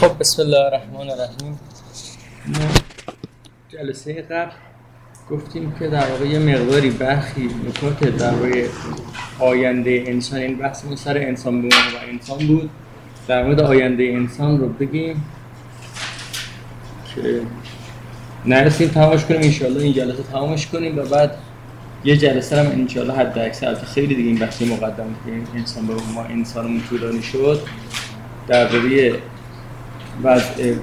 خب بسم الله الرحمن الرحیم. ما جلسه قبل گفتیم که در واقع یه مقداری برخی نکات درباره آینده انسان، این بحثمون سر انسان بودن و انسان بود، در مورد آینده انسان رو بگیم که نرسیم تمامش کنیم. انشاءالله این جلسه تمامش کنیم و بعد یه جلسه هم انشاءالله حد اکثر خیلی دیگه این بحثی مقدم کنیم. انسان به ما انسانمون طولانی شد، درباره وضع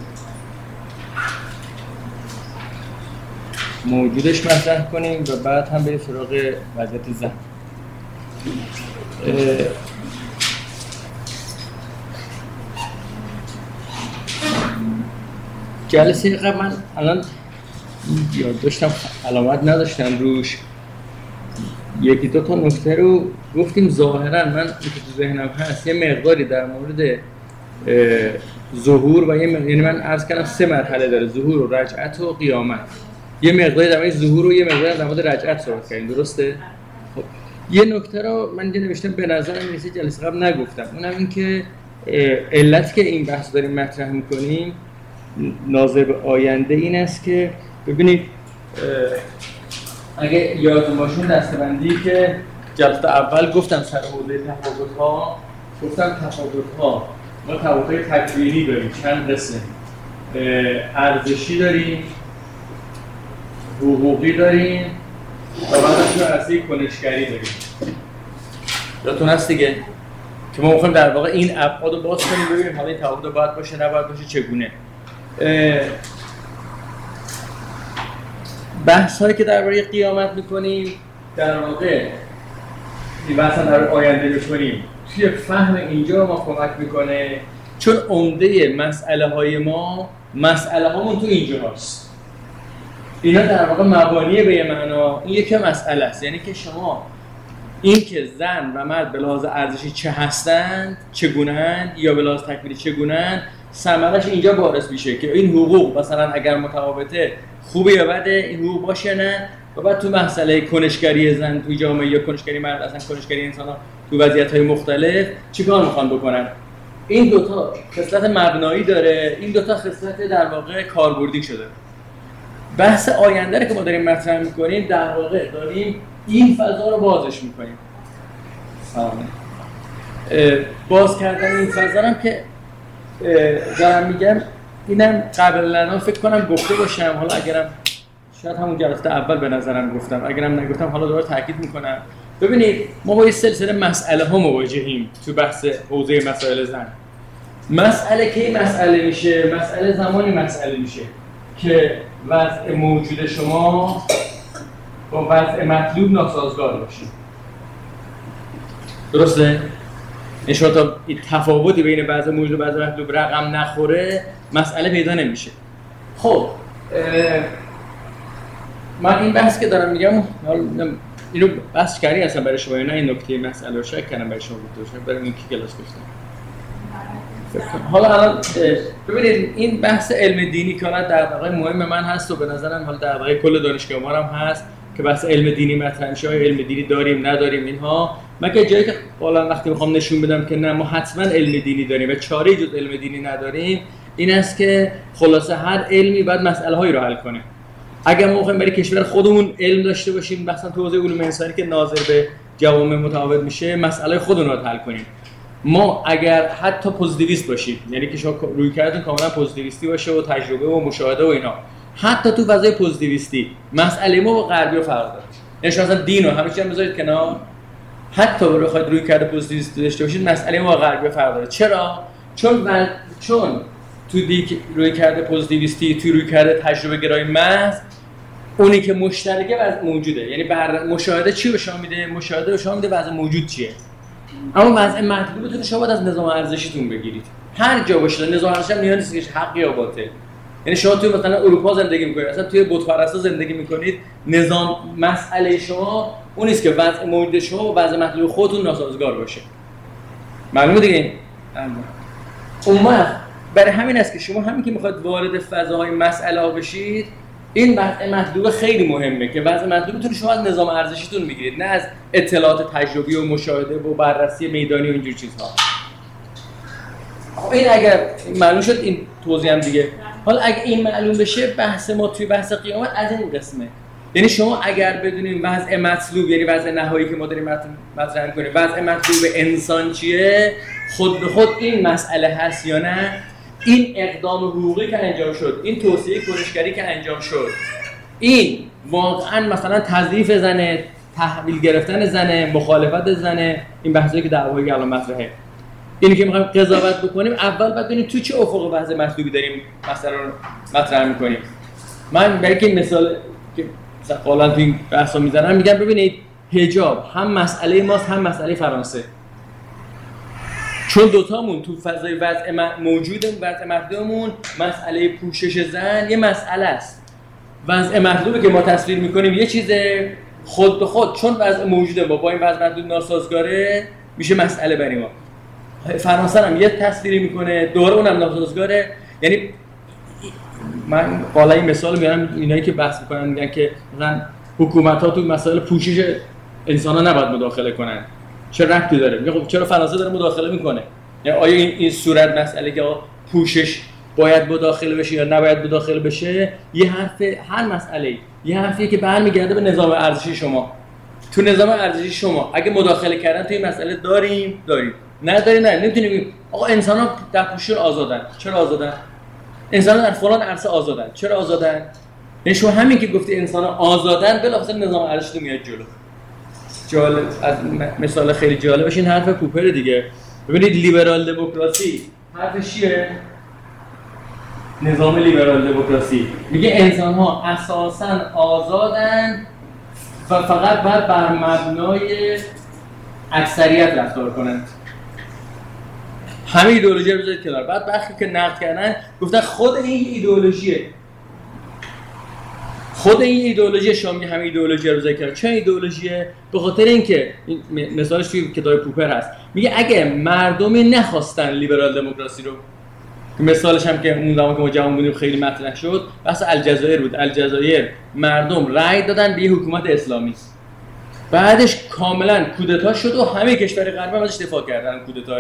موجودش مطرح کنیم و بعد هم بریم سراغ وضعیت ذهن. جلسه قبل من الان یاد داشتم، علامت نداشتم روش، یکی دو تا نکته رو گفتیم. ظاهرا من که تو ذهنم هست یه مقداری در مورد ظهور و یعنی من عرض کردم 3 مرحله داره: ظهور و رجعت و قیامت. یه مقداری در مورد ظهور و یه مقداری در مورد رجعت صحبت کردیم، درسته؟ خب یه نکته رو من اینجا نوشتم، به نظرم میرسه جلسه قبل نگفتم، اونم این که علت که این بحث داریم مطرح میکنیم ناظر به آینده این است که ببینید اگه یادتون باشه دسته‌بندی که جلسه اول گفتم سر حوزه تفاوت‌ها، گفتم تفاوت‌ها ما تفاوت‌های تکوینی داریم، چند قسم، ارزشی داریم، حقوقی داریم و بعدش عرصه کنشگری داریم. یادتون هست دیگه که ما می‌خوایم در واقع این ابعاد رو باز کنیم ببینیم حالا این تفاوت باید باشه نباید باشه چگونه. بحث‌هایی که درباره قیامت می‌کنیم در واقع این بحثا در آینده می‌کنیم توی فهم اینجا ما کمک می‌کنه، چون عمده مسئله‌های ما مسئله‌هامون تو اینجا هست. اینا در واقع مبانی به یه معنا این یک مسئله است، یعنی که شما این که زن و مرد به لحاظ ارزشی چه هستند، چگونه‌اند، یا به لحاظ تکوینی چگونه‌اند، ثمرش اینجا بارز میشه که این حقوق مثلا اگر متفاوته خوبه یا بده، این حقوق باشه نه. و بعد تو مسئله کنشگری زن توی جامعه یا کنشگری مرد، اصلا کنشگری انسان‌ها تو وضعیت‌های مختلف چیکار می‌خوان بکنن. این دوتا خصلت مبنایی داره، این دوتا خصلت در واقع کاربردی شده. بحث آینده رو که ما داریم مطرح می‌کنیم در واقع داریم این فضا رو بازش می‌کنیم. باز کردن این فضا هم که دارم میگم اینم قبلا فکر کنم گفته باشم، حالا اگرم شاید همون جلسه اول به نظرم گفتم، اگرم نگفتم حالا دوباره تاکید میکنم. ببینید ما با یه سلسله مسئله ها مواجهیم تو بحث حوزه مسائل زن. مسئله کی مسئله میشه؟ مسئله زمانی مسئله میشه که وضع موجود شما با وضع مطلوب ناسازگار باشه. درسته؟ نشون تا تفاوتی بین بعض موجود و بعض مطلوب رقم نخوره مسئله پیدا نمیشه. خب من این بحث که دارم میگم اینو بحث کردی اصلا برای شما، نه این نکته مسئله رو شک کنم برای شما گفته باشم، برای این که کلاس گفتم. حالا الان ببینید این بحث علم دینی که در واقع مهم من هست و به نظرم حالا در واقع کل دانشگاه ما هم هست که بحث علم دینی مطرح میشه، علم دینی داریم نداریم اینها. من که جایی که بالا وقتی میخوام نشون بدم که نه ما حتما علم دینی داریم و چاره جز علم دینی نداریم، این است که خلاصه هر علمی باید مسئله هایی رو حل کنه. اگر ما بخوایم برای کشور خودمون علم داشته باشیم، مثلا تو حوزه علوم انسانی که ناظر به جوامع متفاوت میشه، مسئله خودمون رو حل کنیم. ما اگر حتی پوزیتیویست باشیم، یعنی که شما رویکردتون کاملا پوزیتیویستی باشه و تجربه و مشاهده و اینا، حتی تو فضای پوزیتیویستی مسئله ما با غربی‌ها فرق داره. یعنی شما مثلا دین رو همه چیز بذارید کنار، حتی رو بخواید رویکرد پوزیتیویستی داشته باشید مسئله ما با غربی‌ها فرق داره. چرا؟ چون تو رویکرد پوزیتیویستی، تو رویکرد تجربه گرایی محض، اونی که مشترکه وضع موجوده، یعنی مشاهده چی به شما میده؟ مشاهده به شما میده وضع موجود چیه. اما وضع مطلوبتون شما باید از نظام ارزشیتون بگیرید. هر جا باشید نظام ارزشی هم نیاز نیست که حق یا باطل. یعنی شما توی مثلا اروپا زندگی میکنید، اصلا توی بت پرستا زندگی میکنید، نظام مسئله شما اون نیست که وضع موجود شما و وضع مطلوب خودتون ناسازگار باشه. معلومه دیگه؟ اما برای همین است که شما همین که میخواید وارد فضاهای مسئله بشید، این وضع مطلوب خیلی مهمه که وضع مطلوبتون شما از نظام ارزشیتون میگیرید، نه از اطلاعات تجربی و مشاهده و بررسی میدانی و اینجور چیزها. این اگر معلوم شد این توضیح هم دیگه. حالا اگه این معلوم بشه بحث ما توی بحث قیامت از این قسمه. یعنی شما اگر بدونیم وضع مطلوب، یعنی وضع نهایی که ما داریم مطرح می‌کنیم، وضع مطلوب انسان چیه، خود به خود این مسئله هست یا نه، این اقدام حقوقی که انجام شد، این توصیه کنشگری که انجام شد، این واقعا مثلا تضعیف زنه، تحویل گرفتن زنه، مخالفت زنه، این بحثایی که دعوایی الان مطرحه. اینی که می‌خوایم قضاوت بکنیم، اول باید ببینیم تو چه افق وضع مطلوبی داریم مثلا مطرح می‌کنیم. من برای این مثال که مثلا قالا تو این بحثا می‌زنم میگم ببینید حجاب هم مسئله ماست هم مسئله فرانسه. چون دوتامون تو فضای وضع موجود وضع مطلوبمون مسئله پوشش زن یه مسئله است. وضع مطلوبی که ما تصویر می‌کنیم یه چیز خود به خود، چون وضع موجوده با این وضع مطلوب ناسازگاره میشه مسئله برای ما. فرانسه هم یه تصویری میکنه دوره اونم ناسازگاره. یعنی من قالا این مثال میارم، اینایی که بحث میکنن میگن که مثلا حکومت‌ها تو مسائل پوشش انسان‌ها نباید مداخله کنن. چه ربطی داره؟ میگه خب چرا فرانسه داره مداخله میکنه؟ یعنی آیا این صورت مسئله که پوشش باید مداخله بشه یا نباید مداخله بشه، یه حرف، هر مسئله یه حرفیه که برمیگرده به نظام ارزشی شما. تو نظام ارزشی شما اگه مداخله کردن توی مسئله داریم نداریم، نه نمیتونیم بگیم آقا انسان‌ها در پوشش آزادن. چرا آزادن؟ انسان‌ها در فلان عرصه آزادن. چرا آزادن؟ یعنی شما همین که گفتی انسان‌ها آزادن بلافاصله نظام ارزشی میاد جلو. جالب، از مثال خیلی جالبش این حرف پوپر دیگه. ببینید لیبرال دموکراسی حرفش چیه؟ نظام لیبرال دموکراسی میگه انسان‌ها اساساً آزادن و فقط باید بر مبنای اکثریت رفتار کنند. همه ایدئولوژی رو بذارید کنار. بعد بخشی که نقد کردن گفتن خود این ایدئولوژی شما میگه همه ایدئولوژی رو بذارید کنار. چه ایدئولوژیه؟ به خاطر اینکه مثالش توی کتاب پوپر هست. میگه اگه مردمی نخواستن لیبرال دموکراسی رو، مثالش هم که اون زمان که ما جوان بودیم خیلی مطرح شد، بحث الجزایر بود. الجزایر مردم رأی دادن به حکومت اسلامی. بعدش کاملا کودتا شد و همه کشور غربی ازش دفاع کردن کودتا.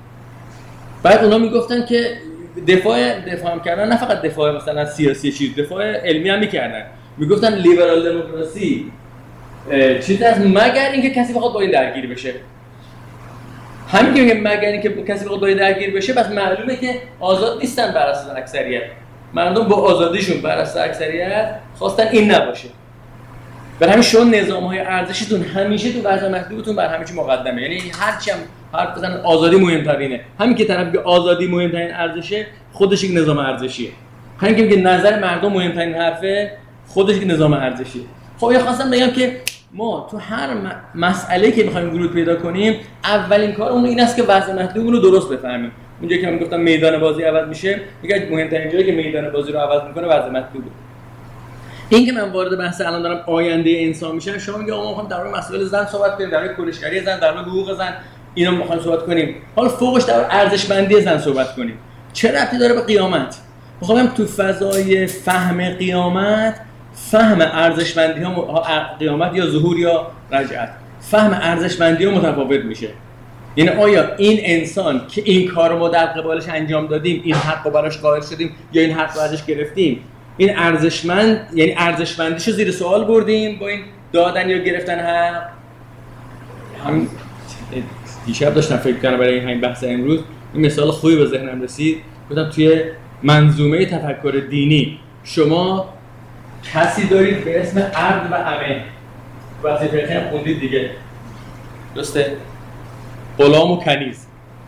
بعد اونا میگفتن که دفاع هم کردن، نه فقط دفاع مثلا سیاسی چیز، دفاع علمی هم میکردن. میگفتن لیبرال دموکراسی چیزی از مگر اینکه کسی بخواد با این درگیر بشه. همین که میگه مگر اینکه کسی بخواد با این درگیر بشه، بس معلومه که آزاد نیستن بر اساس اکثریت. مردم با آزادیشون بر اساس اکثریت خواستن این نباشه. برای همین شما نظام‌های ارزشیتون همیشه تو وضع مطلوبتون بر همه چی مقدمه. یعنی هر چی هم حرف بزنن آزادی مهم‌ترینه. همین که طرف میگه آزادی مهم‌ترین ارزشه، خودش یک نظام ارزشیه. همین که میگه نظر مردم مهم‌ترین حرفه، خودش یک نظام ارزشیه. خب یا خواستم بگم که ما تو هر مسئله که می‌خوایم ورود پیدا کنیم، اولین کارمون این است که وضع مطلوبمون رو درست بفهمیم. اونجایی که من گفتم میدان بازی عوض میشه، میگه مهم‌ترین جایی که میدان بازی رو عوض می‌کنه وضع مطلوبه. این که من وارد بحث الان دارم آینده انسان میشم، شما میگه آقا ما می‌خوایم درباره مسائل زن صحبت کنیم، درباره کنشگری زن، درباره حقوق زن، اینا می‌خوایم صحبت کنیم. حالا فوقش درباره ارزشمندی زن صحبت کنیم. چه ربطی داره به قیامت؟ می‌خوام تو فضای فهم قیامت، فهم ارزشمندی‌ها قیامت یا ظهور یا رجعت، فهم ارزشمندی‌ها متفاوت میشه. یعنی آیا این انسان که این کارو ما در قبالش انجام دادیم، این حق رو براش قائل شدیم یا این حق رو ازش گرفتیم، این ارزشمند، یعنی ارزشمندیشو زیر سوال بردیم با این دادن یا گرفتن حق؟ همین دیشب داشتم فکر کردم برای همین بحث امروز این مثال خوبی به ذهنم رسید. گفتم توی منظومه تفکر دینی شما کسی دارید به اسم عبد و امه، واسه فقه هم خوندید دیگه، درسته؟ غلام و کنیز.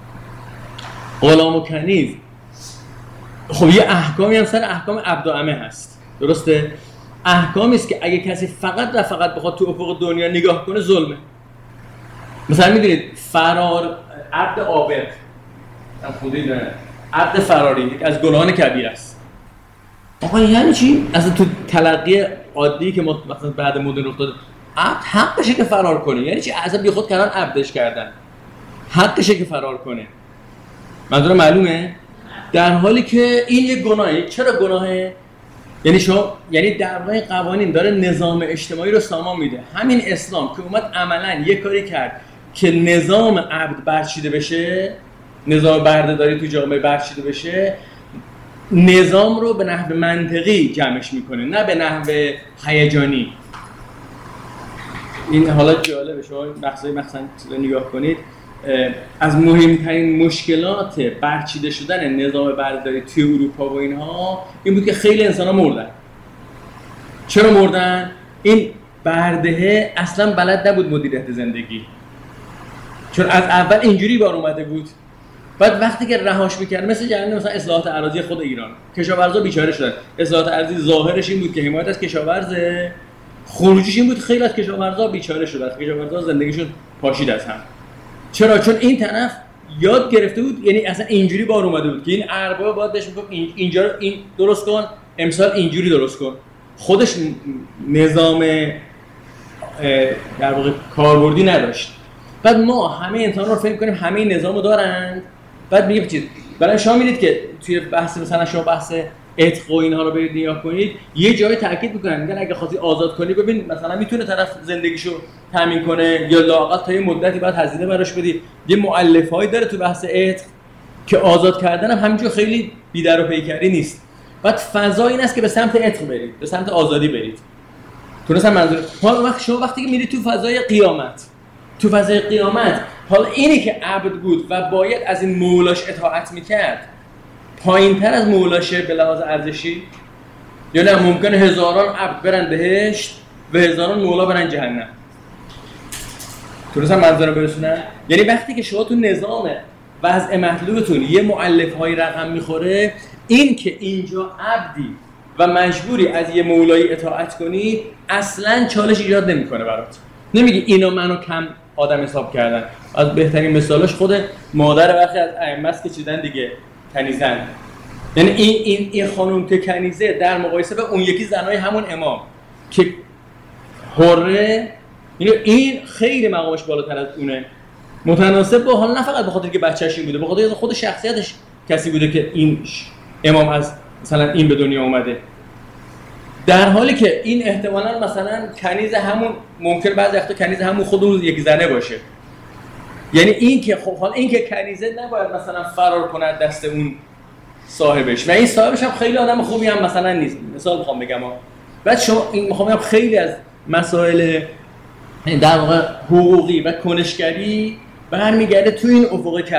غلام و کنیز خب یه احکامی هم سر احکام عبد و امه هست، درسته؟ احکامی است که اگه کسی فقط و فقط بخواد تو افق دنیا نگاه کنه ظلمه. مثلا میدونید فرار، عبد عابر هم خوندید نه؟ عبد فراری از گناهان کبیر است. آقا یعنی چی؟ اصلا تو تلقی عادی که ما مثلا بعد مدرن افتاده، عبد حقشه که فرار کنه. یعنی چی؟ اصلا بی خود کردن عبدش کردن، حقشه که فرار کنه. منظورم معلومه؟ در حالی که این یک گناهه. چرا گناهه؟ یعنی یعنی در واقع قوانین داره نظام اجتماعی رو سامان میده. همین اسلام که اومد عملاً یک کاری کرد که نظام عبد برچیده بشه، نظام بردهداری تو جامعه برچیده بشه، نظام رو به نحو منطقی جمعش میکنه، نه به نحو هیجانی. این حالا جالبه، شما مثلا نگاه کنید، از مهمترین مشکلات برچیده شدن نظام بردهداری توی اروپا و اینها این بود که خیلی انسان ها مردن. چرا مردن؟ این بردهه اصلا بلد نبود مدیریت زندگی، چون از اول اینجوری بار اومده بود. بعد وقتی که رهاش میکرد، مثل جریان مثلا اصلاحات اراضی خود ایران، کشاورزا بیچاره شدن. اصلاحات اراضی ظاهرش این بود که حمایت از کشاورزه، خروجیش این بود خیلی از کشاورزا بیچاره شدن، کشاورزا زندگیشون پاشید از هم. چرا؟ چون این طرف یاد گرفته بود، یعنی اصلا اینجوری بار اومده بود که این ارباب باید بهش میگفت اینجا رو این درست کن، امسال اینجوری درست کن. خودش نظام در واقع کاربردی نداشت. بعد ما همه انسان رو فکر کنیم همه نظامو دارن، بعد میگه چیز. برای شما میدید که توی بحث مثلا شما بحث عتق و اینها رو برید نگاه کنید، یه جای تاکید میکنن، میگن اگه خواستی آزاد کنی، ببین مثلا میتونه طرف زندگیشو تامین کنه یا لااقل تا یه مدتی بعد هزینه براش بدی. یه مؤلفه‌ای داره تو بحث عتق که آزاد کردن هم همینجور خیلی بی‌در و پیکری نیست. بعد فضا این است که به سمت عتق برید، به سمت آزادی برید. تونستم منظور شما وقتی که میری تو فضای قیامت، حالا اینی که عبد بود و باید از این مولاش اطاعت میکرد پایین‌تر از مولاشه به لحاظ ارزشی، یا نه ممکنه هزاران عبد برن بهشت و هزاران مولا برن جهنم. تونستم منظورم برسونم؟ یعنی وقتی که شما تو نظام وضع مطلوبتون یه مؤلفه‌های رقم میخوره، این که اینجا عبدی و مجبوری از یه مولایی اطاعت کنی اصلاً چالش ایجاد نمیکنه برات. نمیگی اینا منو کم آدم حساب کردن. از بهترین مثالاش خود مادر برخی از ائمه است که چیدن دیگه، کنیزن. یعنی این خانم که کنیزه در مقایسه با اون یکی زنای همون امام که حره، این خیلی مقامش بالاتر از اونه. متناسب با حال، نه فقط به خاطر که بچه‌ش این بوده، به خاطر خود شخصیتش کسی بوده که این امام از مثلا این به دنیا اومده. در حالی که این احتمالاً مثلا کنیز همون، ممکن بعضی وقتا کنیز همون خود اون یک زنه باشه. یعنی این که خب حالا این که کنیزه نباید مثلا فرار کنه دست اون صاحبش، و این صاحبش هم خیلی آدم خوبی هم مثلا نیست. مثال میخوام بگم بعد شما این میخوام بگم خیلی از مسائل در واقع حقوقی و کنشگری برمیگرده تو این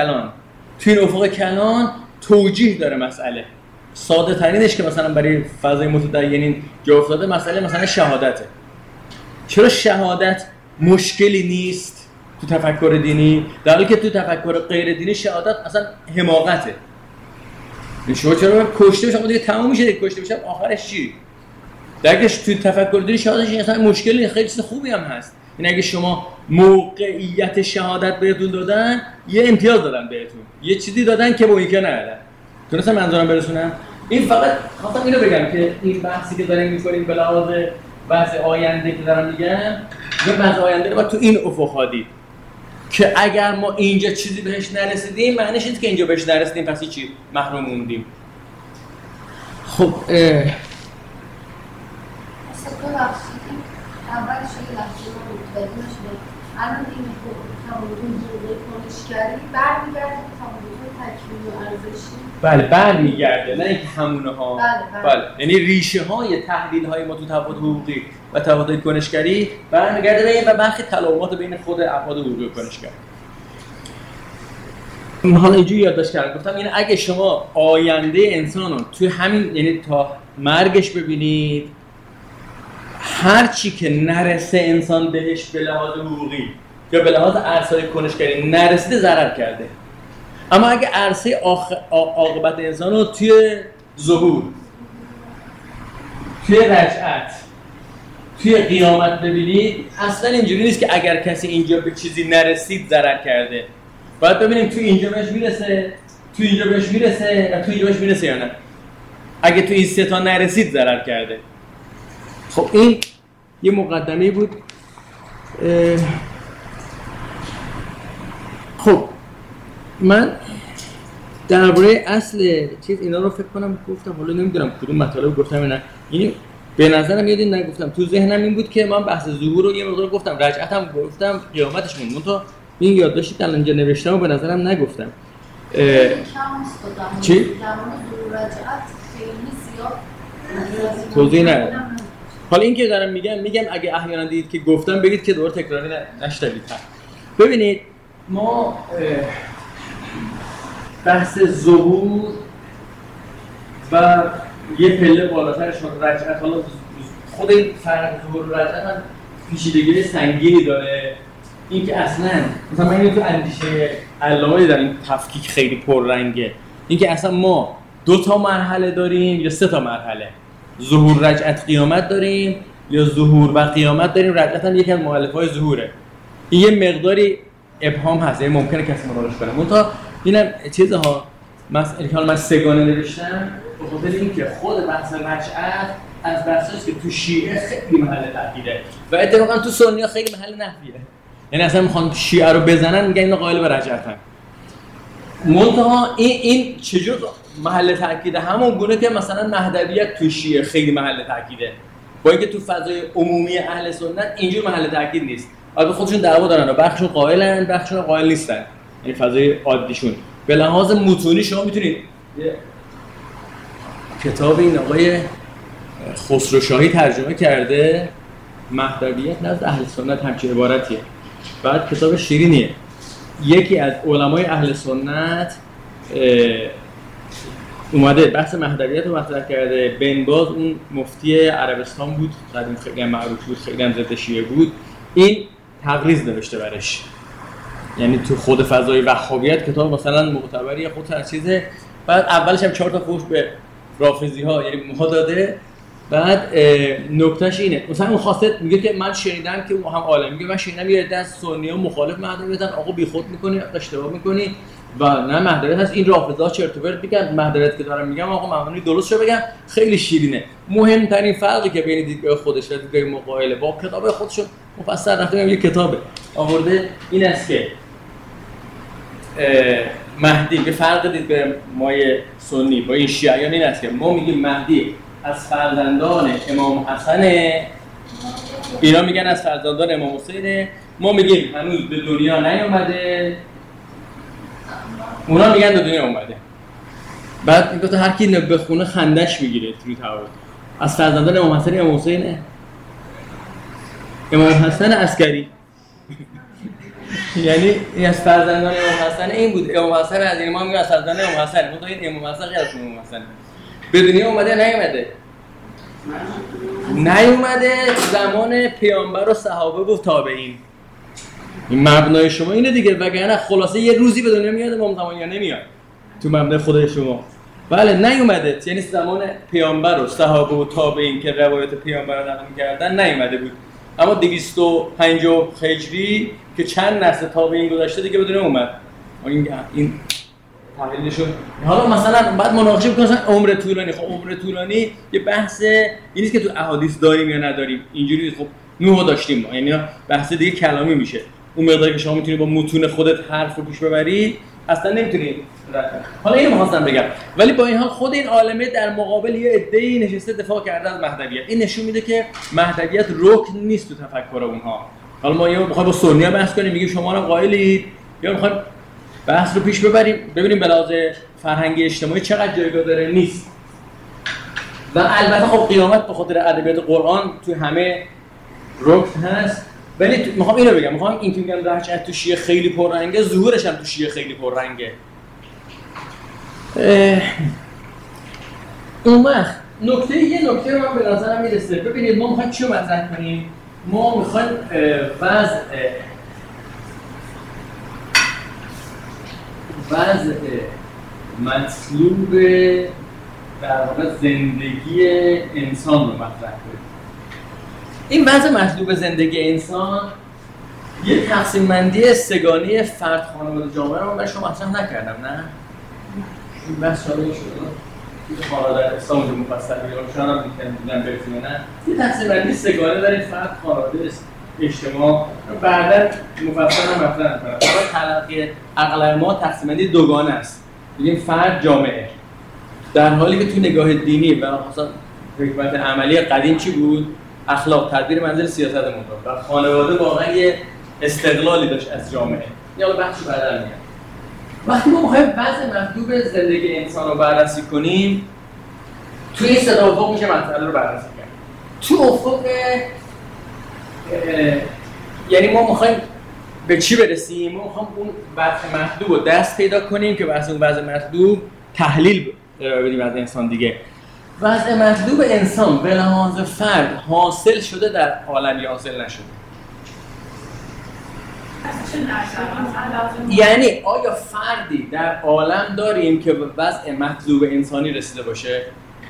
افق کلان توجیه داره مسئله. ساده ترینش که مثلا برای فضای متدینین جا افتاده مسئله مثلا شهادته. چرا شهادت مشکلی نیست تو تفکر دینی، در حالی که تو تفکر غیر دینی شهادت اصلا حماقته. شما چرا کشته بشم دیگه تموم میشه، کشته بشم آخرش چی؟ درکش تو تفکر دینی شهادتش اصلا مشکلی، خیلی چیز خوبی هم هست. این اگه شما موقعیت شهادت بهتون دادن، یه امتیاز دادن بهتون، یه چیزی دادن که با اینکه ندادن. تونستم منظورم برسونم؟ این فقط خواستم اینو بگم که این بحثی که داریم می‌کنیم به لحاظ بحث آینده که دارم میگم، یه بحث آینده رو باید تو این افق دید که اگر ما اینجا چیزی بهش نرسیدیم، معنیش اینه که اینجا بهش نرسیدیم پس چی؟ محروم موندیم. خب اول شده لحظه رو متوجه نشده، الان این تمام کنشگری برمیگرده به تمام تکمیل و ارزشی. بله برمیگرده، نه اینکه همونه ها. بله. یعنی ریشه های تحلیل های ما تو تفاوت حقوقی و تفاوت کنشگری برمیگرده به این و برخی تلاومات بین خود ابعاد حقوقی و کنشگری. حالا اینجوری یادداشت کردم، گفتم یعنی اگه شما آینده انسان رو توی همین، یعنی تا مرگش ببینید، هر چی که نرسه انسان بهش به لحاظ حقوقی یا به لحاظ عرصه‌های کنشگری نرسیده ضرر کرده. اما اگه عرصه عاقبت انسان رو توی ظهور، توی رجعت، توی قیامت ببینید، اصلا اینجوری نیست که اگر کسی اینجا به چیزی نرسید ضرر کرده. باید ببینیم توی اینجا بهش میرسه، توی اینجا بهش میرسه و توی اینجا بهش میرسه یا نه. اگه توی این سه تا نرسید ضرر کرده. خب این یه مقدمه بود. خب من درباره اصل چیز اینا رو فکر کنم گفتم، حالا نمیدونم کدوم مطالب گفتم یا نه. یعنی به نظرم میاد این نگفتم، تو ذهنم این بود که من بحث ظهور رو یه مقدار گفتم، رجعتم گفتم، قیامتش مون تو این یادداشتی که الان اینجا نوشتم و به نظرم نگفتم. چی؟ زمان ظهور رجعت خیلی زیاد توضیح ندادم. حالا این که دارم میگم اگه احیانا دیدید که گفتم بگید که دوباره تکراری نشنوید. ببینید ما بحث ظهور و یه پله بالاترشون رجعت، حالا خود این فرق ظهور و رجعت هم پیچیدگی سنگینی داره. این که اصلا مثلا من اینو تو اندیشه علامه در این تفکیک خیلی پررنگه، این که اصلا ما 2 مرحله داریم یا 3 مرحله، ظهور رجعت قیامت داریم یا ظهور و قیامت داریم. رجعت هم یکی از مؤلفه‌های ظهوره. این یه مقداری ابهام هست، یعنی ممکنه کسی مناقشه کنه. منتها اینم چیزها مثلا که من 3 نوشتم به خاطر اینکه خود بحث رجعت از بحثاست که تو شیعه خیلی محل تأکیده و اتفاقا تو سنی‌ها خیلی محل نفیه. یعنی اصلا میخوان شیعه رو بزنن میگن اینا قائل به رجعتن. منتها این چجور محل تأکیده؟ همون گونه که مثلا مهدویت تو شیعه خیلی محل تأکیده، با اینکه تو فضای عمومی اهل سنت اینجور محل تأکید نیست. البته خودشون دعوا دارن و بخششون قائلن بخششون قائل نیستن، یعنی فضای عادیشون. به لحاظ متونی شما میتونید کتاب این آقای خسروشاهی ترجمه کرده، مهدویت نزد اهل سنت همچین عبارتیه. بعد کتاب شیرینیه. یکی از علمای اهل سنت اومده بحث مهدویت رو مطرح کرده. بن باز اون مفتی عربستان بود، قدیم خیلی هم معروف بود، خیلی هم ضد شیعه بود. این تقریض نوشته برش، یعنی تو خود فضای وهابیت کتاب مثلا معتبریه، خود هر چیزه. بعد اولش هم 4 فحش به رافضی ها یعنی موها داده. بعد نکتهش اینه، مثلا اون خواسته میگه که من شنیدم که هم عالم میگه من شنیدم یه عده از سنی‌ها مخالف مهدویتن، آقا بیخود میکنی، اشتباه میکنی و نه مهدویت هست، این رافضی‌ها چرت و پرت میگن، مهدویت که دارم میگم آقا معنی درست شو بگم. خیلی شیرینه. مهمترین فرقی که بین دیدگاه خودش و دیدگاه مقایله با کتاب خودشون مفصل رفتم یه کتابه آورده این است که مهدی به فرق دیدگاه مای سنی با این شیعیان این است که ما میگیم مهدی از فرزندان امام حسنه، اینا میگن از فرزندان امام حسینه. ما میگیم هنوز به دنیا نیومده، اونا میگن به دنیا اومده. بعد این گفت هر کی بخونه خندش میگیره توی تعارض. از فرزندان امام حسن امام حسینه، امام حسن عسکری یعنی این از فرزندان امام حسن این بود. امام حسن از این ما میگن از فرزندان امام حسن، منتها این امام حسن غیر از امام حسن. به دنیا اومده نیومده زمان پیامبر و صحابه و تابعین. این مبنای شما اینه دیگه، وگرنه خلاصه یه روزی به دنیا میاد امام زمان یا نمیاد تو مبنای خود شما. بله نیومده، یعنی زمان پیامبر و صحابه و تابعین که روایت پیامبر رو نقل می‌کردن نیومده بود. اما 250 هجری که چند نسل تابعین گذشته دیگه به دنیا اومد. این تحلیلشون. حالا مثلا بعد مناقشه می‌کنن مثلا عمر طولانی. خب عمر طولانی یه بحث این نیست که تو احادیث داریم یا نداریم. اینجوری خب نوح داشتیم ما، یعنی بحث دیگه کلامی میشه. اون مقداری که شما میتونی با متون خودت حرف رو پیش ببری اصلا نمیتونی رد کنی. حالا اینو می‌خواستم بگم، ولی با این حال خود این عالمه در مقابل یه عده‌ای نشسته دفاع کرده از مهدویت. این نشون میده که مهدویت رکن نیست تو تفکر اونها. حالا ما یه می‌خوایم با سنی‌ها بحث کنیم، میگیم شما رو قائلید، یا می‌خوایم بحث رو پیش ببریم ببینیم به لحاظ فرهنگی اجتماعی چقدر جایگاه داره نیست. و البته خب قیامت به خاطر ادبیات قرآن تو همه رکن هست. ولی میخوام اینو بگم، میخوام این که میگم رجعت تو شیعه خیلی پررنگه، ظهورش هم تو شیعه خیلی پررنگه. اون وقت یه نکته رو من به نظرم میرسه. ببینید ما میخوایم چی رو مطرح کنیم؟ ما میخوایم وضع مطلوب در واقع زندگی انسان رو مطرح کنیم. این وضع مطلوب زندگی انسان یه تقسیم بندی سگانه فرد، خانواده، جامعه رو من شما مطرح نکردم، نه؟ این بحث شامل شده. خانواده در اسلام اونجا مفصل میگم، شما هم میتونن برسیم نه؟ یه تقسیم بندی سگانه دارید، فرد، خانواده، اجتماع. بعدا مفصل هم مطرح می‌کنم. برای تلقی عقل ما تقسیم بندی دوگانه است. میگیم فرد، جامعه. در حالی که تو نگاه دینی و مثلا حکمت عملی قدیم چی بود؟ اخلاق، تدبیر منزل، سیاست مدام. و خانواده واقعا یه استقلالی داشت از جامعه. یا بحثو بعدا میگم. وقتی ما میخوایم وضع محدود زندگی انسان رو بررسی کنیم، توی این سه افق میشه مسئله رو بررسی کرد. تو افق یعنی ما میخوایم به چی برسیم؟ ما میخوایم اون وضع محدود رو دست پیدا کنیم که واسه اون وضع محدود تحلیل ارائه بدیم از انسان دیگه. وضع مطلوب انسان به لحاظ فرد حاصل شده در عالم یا حاصل نشده؟ یعنی آیا فردی در عالم داریم که به وضع مطلوب انسانی رسیده باشه؟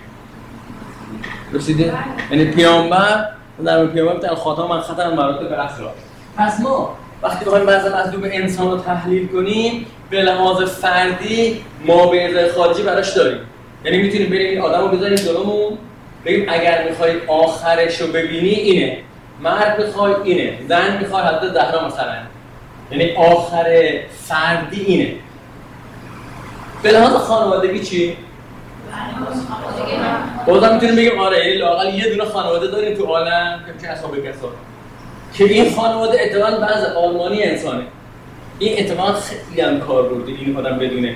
رسیده؟ یعنی پیامبر در پیامبر خاتم من خطر مراتب اخلاق. پس ما وقتی بخوایم وضع مطلوب انسان رو تحلیل کنیم به لحاظ فردی ما به خارجی براش داریم. یعنی میتونیم بریم این آدم رو بذاریم جلومون بگیم اگر میخوای آخرش رو ببینی اینه، مرد میخوای اینه، زن میخوای حتی زهرا مثلا، یعنی آخر فردی اینه. به لحاظ خانوادگی چی؟ بازم میتونیم بگیم آره یعنی لااقل یه دونه خانواده داریم تو عالم که میشه اصحاب کسا که این خانواده اتفاقاً بعض آلمانی انسانه. این اتفاقاً خیلی هم کار برده این آدم بدونه.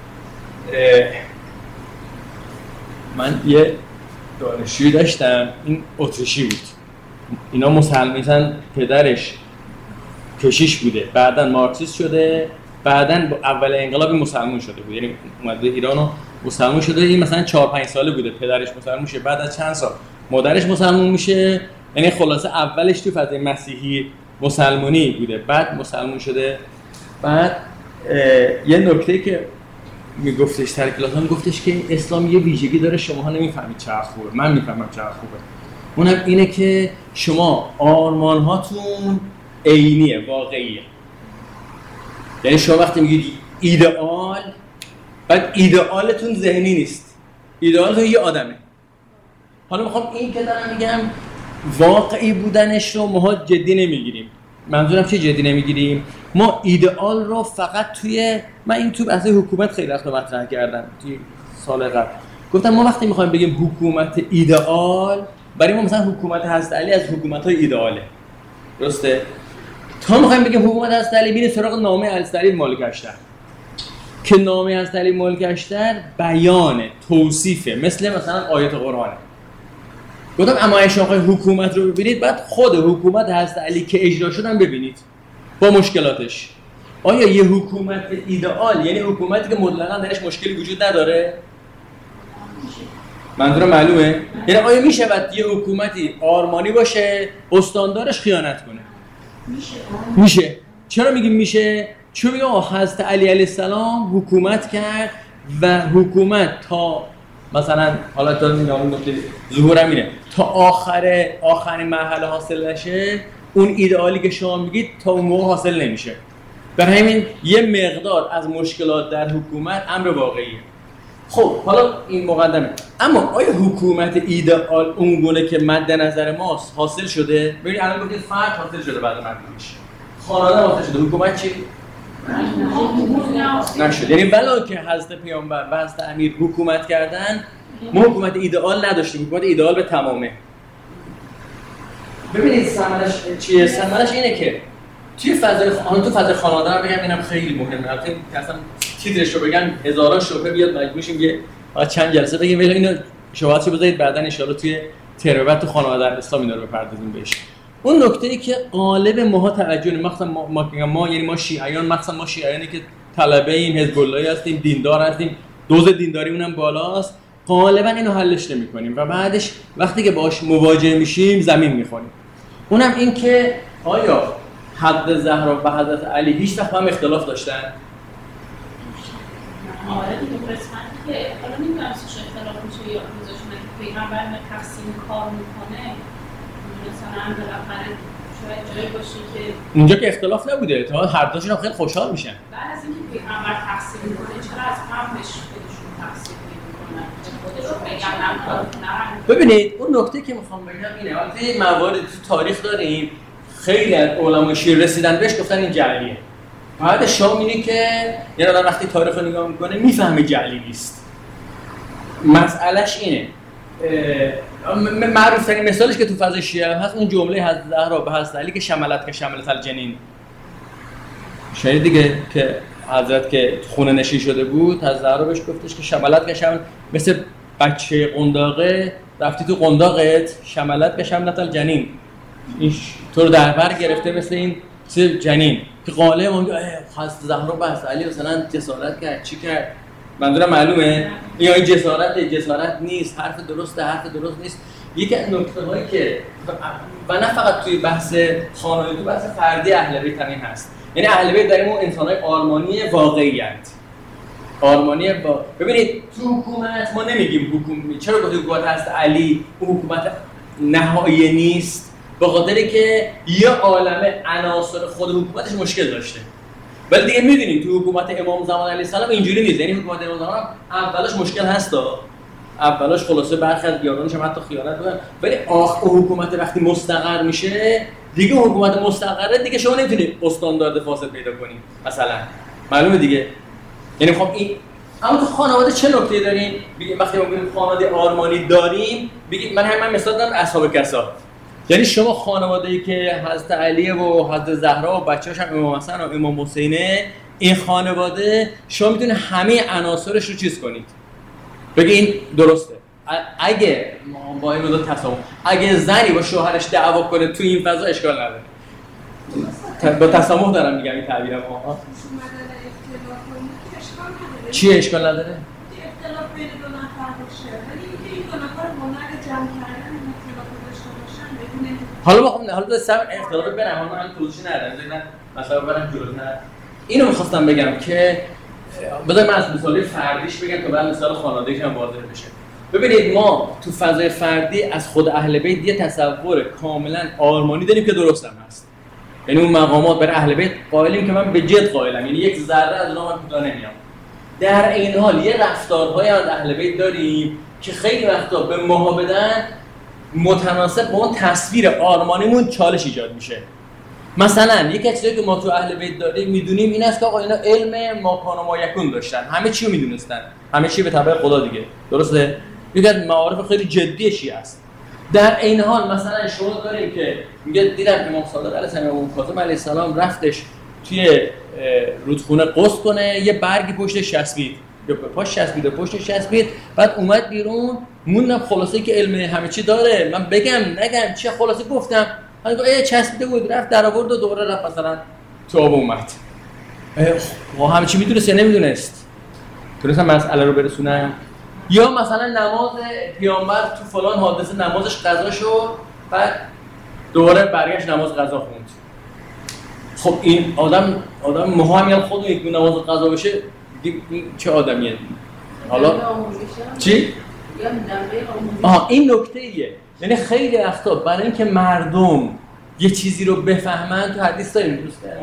من یه دانشجویی داشتم، این اتریشی بود، اینا مسلمانن، پدرش کشیش بوده، بعداً مارکسیست شده، بعداً با اول انقلاب مسلمان شده بود، یعنی اومده ایران و مسلمان شده. این مثلا 4-5 ساله بوده پدرش مسلمان میشه، بعد از چند سال مادرش مسلمان میشه، یعنی خلاصه اولش تو فضای مسیحی مسلمانی بوده، بعد مسلمان شده. بعد یه نکته که میگفتش سر کلاس میگفتش که اسلام یه ویژگی داره شماها نمیفهمید چقدر خوبه، من میفهمم چقدر خوبه. اونم اینه که شما آرمان هاتون عینیه، واقعیه. یعنی شما وقتی میگید ایدئال، بعد ایدئالتون ذهنی نیست، ایدئالتون یه آدمه. حالا میخوام این که دارم میگم واقعی بودنش رو ما جدی نمیگیریم. منظورم چه جدی نمیگیریم؟ ما ایدئال رو فقط توی، من این تو بحث حکومت خیلی وقت مطرح کردم توی سال قبل، گفتم ما وقتی میخوایم بگیم حکومت ایدئال، برای ما مثلا حکومت حضرت علی از حکومت‌های ایدئاله، درسته؟ تا میخوایم بگیم حکومت حضرت علی بین سراغ نامه حضرت علی مالکشتر که نامه حضرت علی مالکشتر بیان توصیفه، مثلا آیات قرآنه. گفتم اما اگه شما حکومت رو ببینید بعد خود حکومت حضرت علی که اجرا شدن ببینید با مشکلاتش. آیا یه حکومت ایدئال یعنی حکومتی که مطلقاً درش مشکلی وجود نداره؟ منظورم معلومه؟ یعنی آیا میشه یه حکومتی آرمانی باشه استاندارش خیانت کنه؟ میشه. چرا میگیم میشه؟ چون میگم حضرت علی علیه السلام حکومت کرد و حکومت تا مثلا حالا تا میگم نکته ظهورم اینه تا آخرین مرحله حاصل نشه، اون ایدئالی که شما میگید تا اون موقع حاصل نمیشه. برای همین یه مقدار از مشکلات در حکومت امر واقعیه. خب حالا این مقدمه. اما آیا حکومت ایدئال اونگونه که مد نظر ماست حاصل شده؟ ببینید الان گفتید فرد حاصل شده بعد مردمش، خانواده حاصل شده، حکومت چی؟ نشد. یعنی بلا که حضرت پیامبر و حضرت امیر حکومت کردن ما حکومت ایدئال نداشتیم، حکومت ایدئال به تمامه. ببینید ثمرش چیه؟ ثمرش اینه که توی فضای خانواده رو بگم اینم خیلی مهمه. البته اصلا تیترش رو بگم هزاران شبهه بیاد مجبور شیم یه چند جلسه بگیم، ولی اینو شبهاتشو بذارید بعداً ان شاءالله توی تربیت تو خانواده در اسلام اینا رو بپردازیم بهش. اون نکته‌ای که غالب ماها توجه نمی‌کنیم، مثلا ما یعنی ما شیعیان، مثلا ما شیعیانی که طلبه ایم، حزب اللهی هستیم، دیندار هستیم، دوز دینداریمون هم بالاست، غالبا اینو حلش نمی‌کنیم و بعدش وقتی که باهاش مواجه میشیم زمین می‌خوریم. اونم این که آیا حضرت زهرا و حضرت علی هیچ وقت هم اختلاف داشتن؟ آره دیگه قسمتی که حالا نمیدونم چه اختلاف میشه یا میذاشون که پیغمبر تقسیم کار میکنه، مثلا بالاخره شاید جایی باشه که اونجا که اختلاف نبوده، تا هر دوشون هم خیلی خوشحال میشن. بعد از اینکه پیغمبر تقسیم میکنه چرا از قبلش خودشون تقسیم نمیکنن؟ خودشون بگن نه. ببینید اون نکته که میخوام بگم اینه، وقتی موارد تو تاریخ داریم خیلی از علمای شیعه رسیدن بهش گفتن این جعلیه. بعد شام اینه که یه آدم وقتی تاریخ رو نگاه میکنه میفهمه جعلی نیست. مسئلهش اینه، معروف ترین مثالش که تو فضای شیعه هست اون جمله حضرت زهرا به حضرت علی که شملت که شملت الجنین، شاید دیگه که حضرت که خونه نشین شده بود، از زهرا بهش گفتش که شملت کشم مثل بچه قنداقه، رفتی تو قنداقت شملت کشم نتال جنین، این تو رو در بر گرفته مثل این جنین که قاله ما خواست زهرا بس علی مثلا جسارت کرد چی کرد، منظورم معلومه یا این جسارت نیست، حرف درست نیست. یکی از نکته‌هایی که و نه فقط توی بحث خانواده، تو بحث فردی اهل بیت همین هست، یعنی اهل بیت داریم اون انسان‌های آرمانی واقعی‌اند. ببینید تو حکومت ما نمیگیم چرا گفتیم حکومت هست علی اون حکومت نهایی نیست، به خاطری که یه عالمه عناصر خود حکومتش مشکل داشته. ولی دیگه میدونیم تو حکومت امام زمان علیه السلام اینجوری نیست، یعنی حکومت امام زمان اولش مشکل هستا، اولش خلاصه برخی از یارانش هم حتی خیانت بودن، ولی اون حکومت وقتی مستقر میشه دیگه حکومت مستقره دیگه شما نمیتونید استاندارد فاسد پیدا کنید مثلا، معلومه دیگه. یعنی خب این اما تو خانواده چه نکته‌ای داریم؟ بگیم وقتی ما میگیم خانواده آرمانی داریم، بگید من مثال دادم اصحاب کسا، یعنی شما خانواده‌ای که حضرت علی و حضرت زهرا و بچه‌هاش هم امام حسن و امام حسینه، این خانواده شما میتونید همه عناصرش رو چیز کنید، بگید این درسته. اگه با این مدت تسامح، اگه زنی با شوهرش دعوا کنه تو این فضا اشکال نداره. با تسامح دارم میگم این تعبیرم ها. چی اشکال نداره؟ اختلاف بین دو نفر باشه، ولی اینکه این دو نفر منع جمع کردن این اختلاف داشته باشن بدون حالا اختلاف بین همون من توضیح ندادم، مثلا برام جلوتر اینو می‌خواستم بگم که بذار من از مثال فردیش بگم تا بعد مثال خانوادگیش هم واضح بشه. ببینید ما تو فضای فردی از خود اهل بیت یه تصور کاملا آرمانی داریم که درست هم هست، یعنی اون مقامات برای اهل بیت قائلیم که من به جد قائلم، یعنی یک ذره از اونها من کوتاه نمیام. در این حال یه رفتارهای از اهل بیت داریم که خیلی وقتا به ما بدن متناسب با اون تصویر آرمانیمون چالش ایجاد میشه. مثلا یکی از چیزایی که ما تو اهل بیت داریم میدونیم این است که آقا اینا علم ما کان و ما یکون داشتن، همه چی رو میدونستن، همه چی به تبع خدا دیگه، درسته؟ یکی از معارف خیلی جدی شیعه است. در این حال مثلا شما داریم که میگه دیدم امام صادق علیه السلام و کاظم علیه السلام رفتش توی رودخونه غسل کنه، یه برگی پشتش چسبید، یا پاش چسبید و پشتش چسبید، بعد اومد بیرون، موندم خلاصه که علم همه چی داره، من بگم نگم چه خلاصه گفتم، من گفتم چسبیده بود، رفت در آورد و دوباره رفت مثلا تو آب اومد. همه چی میدونست یا نمیدونست؟ تونستم مسئله رو برسونم. یا مثلا نماز پیامبر تو فلان حادثه نمازش قضا شد، بعد دوباره برگشت نماز قضا خوند. خب این آدم مهاجم خودمون یک نماز قضا بشه، چه آدمیه؟ حالا چی؟ این نکته ایه. یعنی خیلی وقتا برای اینکه مردم یه چیزی رو بفهمن، تو حدیث داریم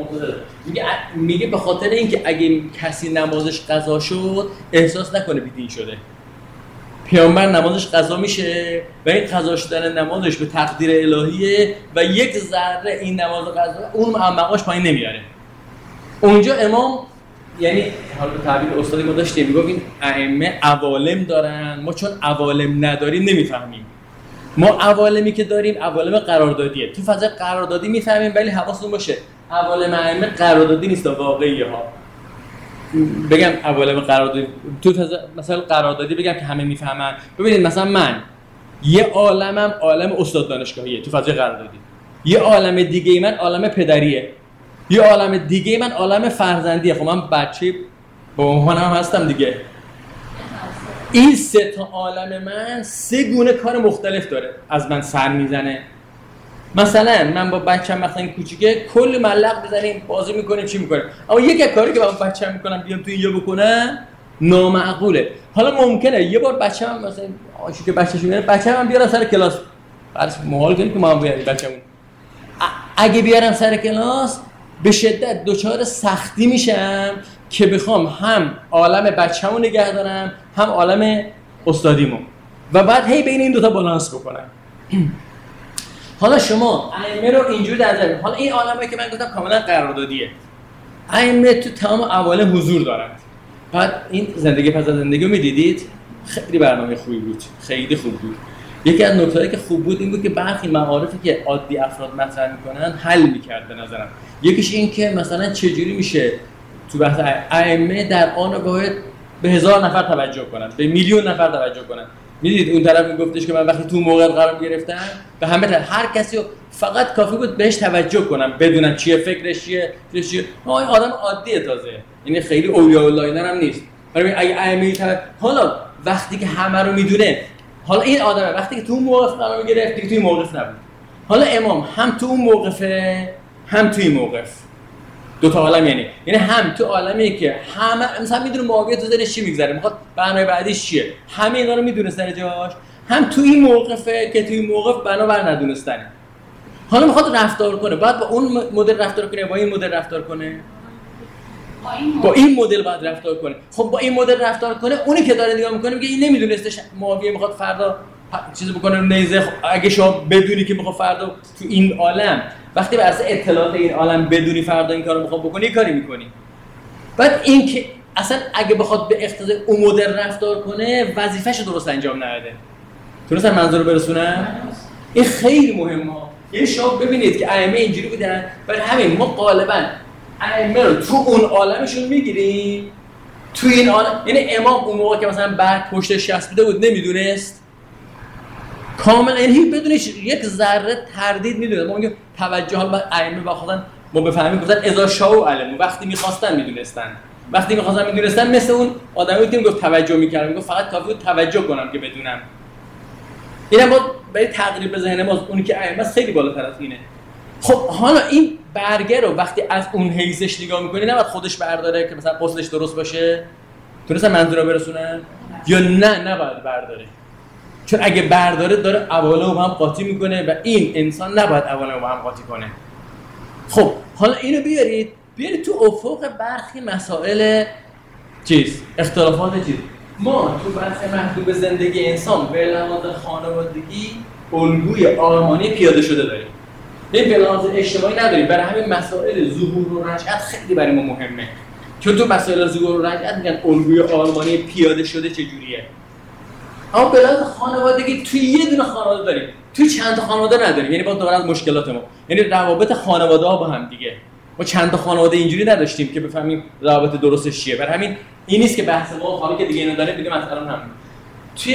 میگه به خاطر اینکه اگه کسی نمازش قضا شد احساس نکنه بیدین شده، پیامبر نمازش قضا میشه و این قضا شدن نمازش به تقدیر الهیه و یک ذره این نماز قضا اون مقامش پایین نمیاره. اونجا امام، یعنی حالا به تعبیر استادی ما داشتیم میگفت این ائمه عوالم دارن، ما چون عوالم نداریم نمیفهمیم. ما عوالمی که داریم عوالم قراردادیه، تو فضای قراردادی میفهمیم، ولی حواستون باشه عوالم ائمه قراردادی نیست، واقعیه ها. بگم عوالم قراردادی تو مثلا قراردادی بگم که همه میفهمن. ببینید مثلا من یه عالمم عالم استاد دانشگاهیه تو فضای قراردادی، یه عالم دیگه من عالم پدریه، یه عالم دیگه من عالم فرزندیه. خب من بچه با عنوان هم هستم دیگه. این سه تا عالم من سه گونه کار مختلف داره از من سر میزنه. مثلا من با بچه‌م مثلا کوچیکه کلی ملق بزنیم، بازی میکنیم، چی میکنیم، اما یک کاری که با بچه‌م میکنم بیام تو اینجا بکنم نامعقوله. حالا ممکنه یه بار بچه‌م مثلا آشی که بچه‌ش میاد، بچه‌م بیارم سر کلاس، فرض محال کنیم که ما هم بیاریم بچه‌مون، اگه بیارم سر کلاس به شدت دچار سختی میشم که بخوام هم عالم بچه‌مو نگه دارم هم عالم استادیمو و بعد هی بین این دوتا بالانس بکنم. حالا شما ائمه رو اینجوری در نظر، حالا این عالمه که من گفتم کاملا قراردادیه، ائمه تو تمام عوالم حضور دارند. بعد این زندگی پس از زندگی رو میدیدید، خیلی برنامه خوبی بود، خیلی خوب بود. یکی از نکته‌هایی که خوب بود این بود که برخی معارفی که عادی افراد مطرح میکنن حل میکرد به نظرم. یکیش این که مثلا چجوری میشه تو بحث ائمه در آن باید به 1000 نفر توجه کنن، به میلیون نفر توجه کنن. میدید اون طرف میگفتش که من وقتی تو موقع قرار گرفتم به همه هر کسی رو فقط کافی بود بهش توجه کنم، بدونم چیه، فکرش چیه. این آدم عادیه تازه، یعنی خیلی اولیاء الله اینا هم نیست. ولی اگه ائمه حالا وقتی که همه رو میدونه، حالا این آدمه وقتی که تو اون موقف قرار گرفت دیگه توی موقف نبود. حالا امام هم تو اون موقفه هم توی موقف، دو تا عالم، یعنی هم تو عالمی که همه مثلا میدونه معاویه تو ذهنش چی میگذره، میخواد برنامه بعدیش چیه، همه اینا رو میدونه سر جاش، هم تو این موقفه که توی موقف بنا بر ندونستنه. حالا میخواد رفتار کنه، باید با اون مدل رفتار کنه، با این مدل رفتار کنه، با این مدل باید رفتار کنه. خب با این مدل رفتار کنه، اونی که داره نگاه میکنه میگه این نمیدونستش معاویه میخواد فردا چیزی بکنه نیزه. خب اگه شما بدونی که میخواد فردا تو این عالم، وقتی به اساس اطلاعات این عالم بدونی فردا این کارو میخواد بکنی، کاری میکنی. بعد این که اصلا اگه بخواد به اقتضای اون مدل رفتار کنه، وظیفه‌شو درست انجام نده. درست منظور رو برسونم؟ این خیلی مهمه. یه شما ببینید که ائمه اینجوری بودن، برای همین ما غالبا ائمه رو تو اون عالمشون میگیریم، تو این عالم. یعنی امام اون موقع که مثلا برگ پشتش چسبیده بود نمیدونست کاملا، یعنی بدون یک ذره تردید میدونه. ما میگیم توجه ها به ائمه بخاطر ما بفهمیم گفتن اذا شاءوا علموا، وقتی می‌خواستن میدونستن، وقتی می‌خواستن میدونستن. مثل اون آدمی که میگفت توجه می‌کردم، میگفت فقط کافی بود توجه کنم که بدونم. اینا ما برای تقریب ذهن ما اونی که ائمه خیلی بالاتر از اینه. خب حالا این برگه رو وقتی از اون حیزش نگاه می‌کنی، نباید خودش برداره که مثلا قصدش درست باشه. تونستن منظور رو برسونن یا نه نباید برداره؟ چون اگه برداره داره اواله رو هم قاطی میکنه و این انسان نباید اواله رو هم قاطی کنه. خب حالا اینو بیارید تو افق برخی مسائل اختلافات ما تو بحث محدود زندگی انسان به لحاظ خانوادگی الگوی آرمانی پیاده شده داریم. به لحاظ اجتماعی نداریم. برای همین مسائل ظهور و رجعت خیلی برای ما مهمه. چون تو مسائل ظهور و رجعت میگن الگوی آرمانی پیاده شده چجوریه. اما به لحاظ خانوادگی توی یه دونه خانواده داریم، توی چند تا خانواده نداریم. یعنی با دور از مشکلات ما، یعنی روابط خانواده‌ها با هم دیگه، ما چند تا خانواده اینجوری نداشتیم که بفهمیم روابط درستش چیه. برای همین این نیست که بحث ما حالا که دیگه اینو داره دیگه مثلا هم توی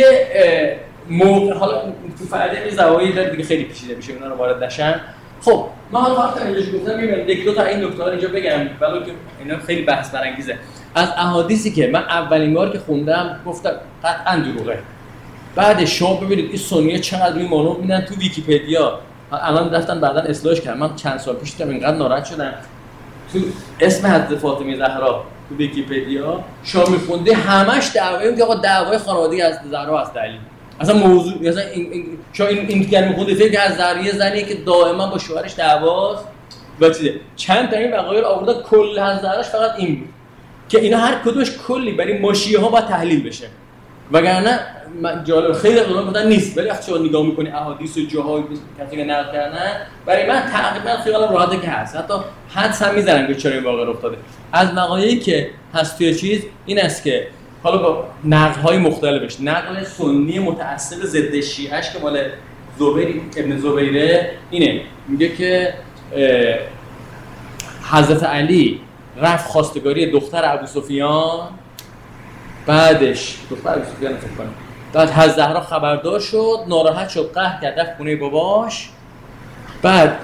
حالا تو فرضیه زوایای داره دیگه خیلی پیچیده میشه، اونا رو وارد نشم. خب ما حالا وقتی اینجاش گفتم میگم یک دو تا این نکته رو اینجا بگم، ولی که اینا خیلی بحث برانگیزه. از احادیثی که من اولین بار که خوندم گفتم قطعاً دروغه. بعد شما ببینید این سنیه چقدر روی مانور میدن تو ویکی‌پدیا. الان رفتن بعداً اصلاحش کردن. من چند سال پیش دیدم اینقدر ناراحت شدم. تو اسم حضرت فاطمه زهرا تو ویکی‌پدیا شما می‌خوندی همش دعوایی که آقا دعوای خانوادگی از زهرا است علی. اصلا موضوع مثلا این دیگر می‌خوندی فکر که از زهریه زنی که دائما با شوهرش دعواست و چیزه. چند تا این وقایع رو آوردن، کل از زهراش فقط این بود که اینا هر کدومش کلی برای ماشیه‌ها باید تحلیل بشه. وگرنه جالب خیلی علما گفتن نیست، ولی وقتی شما نگاه می‌کنی احادیث و جاهای کسی که نقل کردن، برای من تقریبا خیال راحته که هست. حتی حدس هم می‌زنن که چرا این واقعه افتاده. از مقایایی که هست توی این است که حالا با نقل‌های مختلفش، نقل سنی متعصب ضد شیعه‌اش که مال زبیر ابن زبیره اینه، میگه که حضرت علی رفت خواستگاری دختر ابوسفیان، بعدش دختر ابوسفیان فکر کنم، بعد حضرت زهرا خبردار شد، ناراحت شد، قهر کرد، رفت خونه باباش. بعد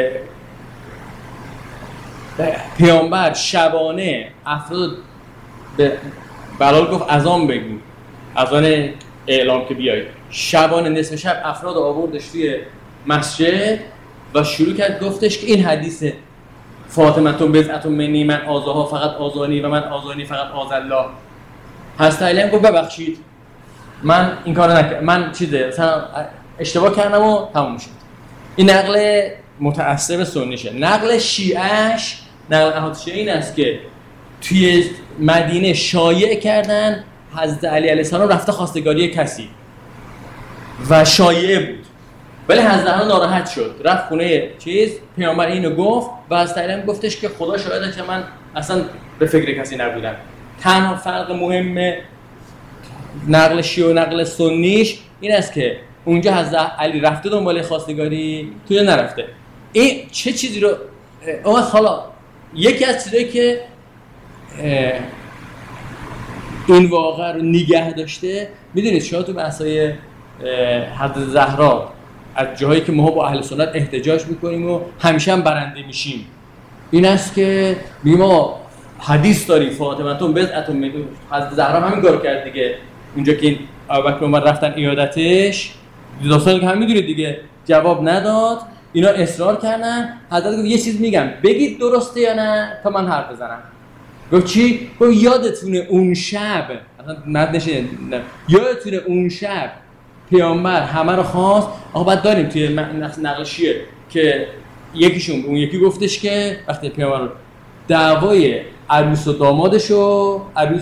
پیامبر شبانه افراد به بلال گفت اذان بگو، اذان اعلام که بیایید. شبانه نصف شب افراد آوردش توی مسجد و شروع کرد گفتش که این حدیث فاطمه بضعة منی، من آزاها فقط آزانی و من آزانی فقط آزالله. حضرت علی هم گفت ببخشید من این کارو نکردم، من مثلا اشتباه کردم و تموم شد. این نقل متعصب سنیشه. نقل شیعهش، نقل احادیث شیعه این است که توی مدینه شایع کردن حضرت علی علیه السلام رفته خواستگاری کسی و شایعه بود، ولی حضرت علی ناراحت شد، رفت خونه پیامبر اینو گفت و حضرت علی هم گفتش که خدا شاهده که من اصلا به فکر کسی نبودم. تنها فرق مهم نقل شیعه و نقل سنیش این است که اونجا حضرت علی رفته دنبال خواستگاری، توی نرفته. این چه چیزی رو حالا یکی از چیزایی که این واقعه رو نگه داشته. میدونید شما تو بحث‌های حضرت زهرا از جاهایی که ما با اهل سنت احتجاج میکنیم و همیشه هم برنده میشیم این است که ما حدیث داریم فاطمه بضعة من حضرت زهرا همین کارو کرد دیگه. اونجا که این ابوبکر و عمر رفتن عیادتش داستانی که هم میدونید دیگه، جواب نداد، اینا اصرار کردن. حضرت گفت یه چیز میگم بگید درسته یا نه تا من حرف بزنم. گفت چی؟ گفت یادتونه اون شب اصلا ندنشه یادتونه اون شب پیامبر همه رو خواست. آقا بعد داریم توی نقل شیعه که یکیشون اون یکی گفتش که وقتی پیامبر رو دعوای عروس و دامادشو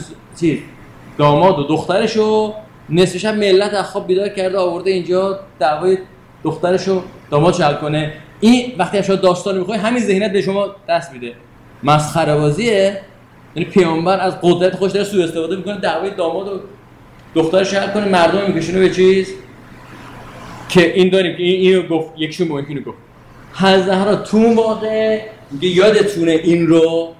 داماد و دخترشو نصف شب ملت از خواب بیدار کرده آورده اینجا دعوای دخترشو دامادشو حل کنه. این وقتی شما داستان میخوای همین ذهنیت به شما دست میده، مسخره بازیه. یعنی پیامبر از قدرت خودش داره سوء استفاده میکنه دعوای داماد و دخترش حل کنه، مردم میکشونه به چیز که این داریم که اینو گفت یکیشون با اینو گفت. حضرت زهرا تو واقع میگه یادتونه این رو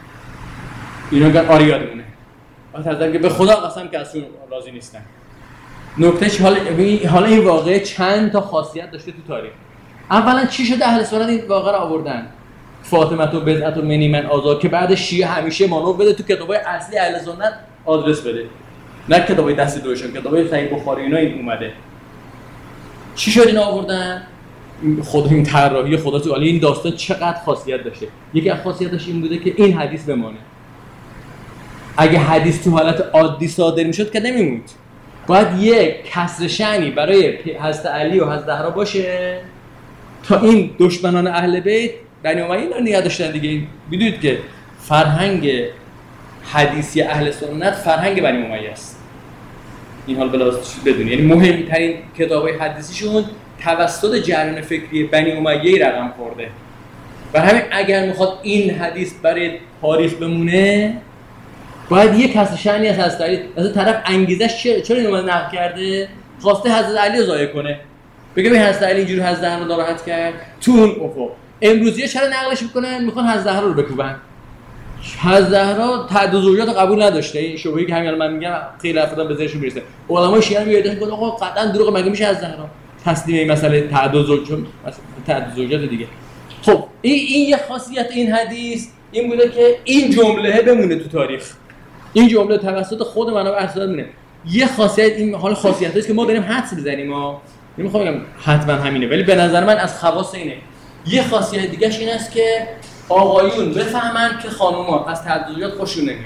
اینو گفت آره یادمونه. حضرت که به خدا قسم که از اون راضی نیستن. نکتهش حالا این واقعه چند تا خاصیت داشته تو تاریخ. اولا چی شده اهل سنت این واقعه رو آوردن؟ فاطمه تو بضعة منی من آزاد که بعد شیعه همیشه مانو بده تو کتابای اصلی اهل سنت آدرس بده، نه کتابای دست دوشون، کتابای صحیح بخاری اینا این اومده. چی شد اینا آوردن؟ خود این طراحی خدا تو علی این داستان چقدر خاصیت داشته. یکی از خاصیتش این بوده که این حدیث بمانه. اگه حدیث تو حالت عادی صادر میشد که نمیموند. باید یک کسر شأنی برای حضرت علی و حضرت زهرا باشه تا این دشمنان اهل بیت بنی امیه اینا نگه داشتن دیگه. میدونید که فرهنگ حدیثی اهل سنت فرهنگ بنی امیه است. این حال بلازم بدونید، یعنی مهمترین کتابای حدیثیشون توسط جریان فکری بنی امیه رقم خورده. و همین اگر میخواد این حدیث برای تاریخ بمونه باید یک کسر شأنی از حضرت علی. مثلا طرف انگیزش چرا اینو نقل کرده؟ خواسته حضرت علی رو ضایع کنه، بگه به حضرت علی اینجوری حضرت زهرا رو ناراحت کرد تو اون افق. امروزیه چرا نقلش میکنن؟ میخوان حضرت زهرا رو بکوبن. حضرت زهرا تعدد زوجات رو قبول نداشته. این شبهه‌ای که همین من میگم خیلی افراد به ذهنشون میرسه. علمای شیعه میگن که آقا قطعا دروغ، مگه میشه حضرت زهرا تسلیم این مسئله تعدد زوجات دیگه. خب این یه خاصیت این حدیث این بوده که این جمله بمونه تو تاریخ. این جمله توسط خود منابع احساس می‌کنه. یه خاصیت این حال خاصیتی است که ما داریم حدس بزنیم. ما نمیخوام بگم حتما همینه، ولی به نظر من از خواص اینه. یه خاصیت دیگه‌ش این است که آقایون بفهمن که خانم‌ها از تعددیات خوششون نمیاد.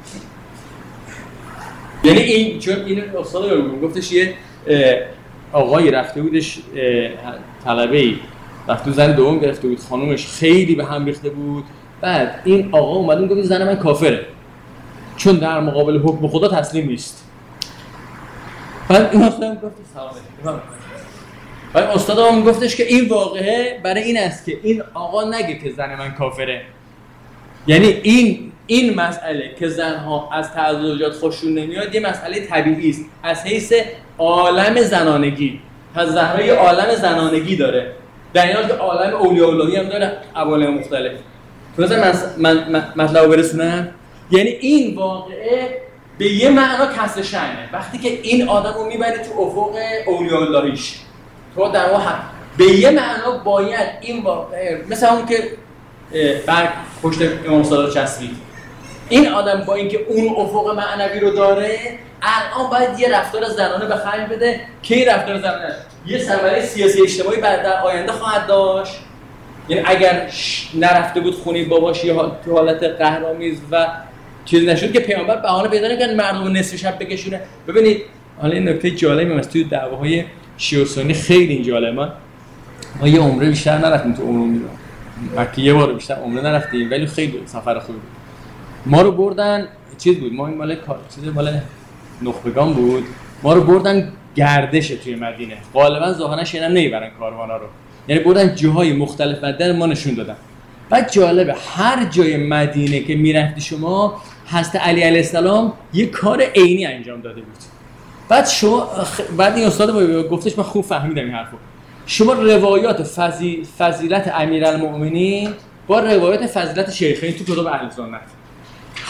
یعنی این چون این استاد رو گفتش یه آقایی رفته بودش طلبه‌ای رفت تو زن دوم گرفته بود، خانومش خیلی به هم ریخته بود. بعد این آقا اومد اون گفت زن من کافره چون در مقابل حکم خدا تسلیم نیست. بعد این استادم گفت سلام علیکم. بعد استادم گفتش که این واقعه برای این است که این آقا نگه که زن من کافره. یعنی این مسئله که زنها از تعدد زوجات خوششون نمیاد یه مسئله طبیعی است از حیث عالم زنانگی. از زهرا یه عالم زنانگی داره، در این حال که عالم اولیاء اللهی هم داره عوالم مختلف. من مطلب برسونم. یعنی این واقعه به یه معنا کسر شأنه. وقتی که این آدم رو میبری تو افق اولیاء اللهیش تو در واقع به یه معنا باید این واقعه مثل اون که برگ پشت امام صادق چسبید، این آدم با اینکه اون افق معنوی رو داره الان باید یه رفتار زنانه به خرج بده که این رفتار زنانه یه ثمره سیاسی اجتماعی در آینده خواهد داشت. یعنی اگر نرفته بود خونه باباش یا تو حالت قهرآمیز و چیزی نشد که پیامبر بهانه پیدا نکنه مردم نصف شب بکشونه. ببینید حالا این نکته جالبی است توی دعواهای شیعه و سنی خیلی این جالبه. ما یه عمره بیشتر نرفتیم تو عمره مکه، یه بار بیشتر عمره نرفتیم ولی خیلی سفر خوبی بود. ما رو بردن چیز بود، ما این مال چیز مال نخبگان بود، ما رو بردن گردش توی مدینه. غالبا ظاهرا شینم نمیبرن کاروانا رو، یعنی بردن جاهای مختلف مدینه ما نشون دادن. بعد جالبه هر جای مدینه که میرفتی شما حضرت علی علیه السلام یه کار عینی انجام داده بود. بعد این استاد گفتش من خوب فهمیدم این حرفو. شما روایات فضیلت امیرالمؤمنین با روایات فضیلت شیخین تو کتاب اهل سنت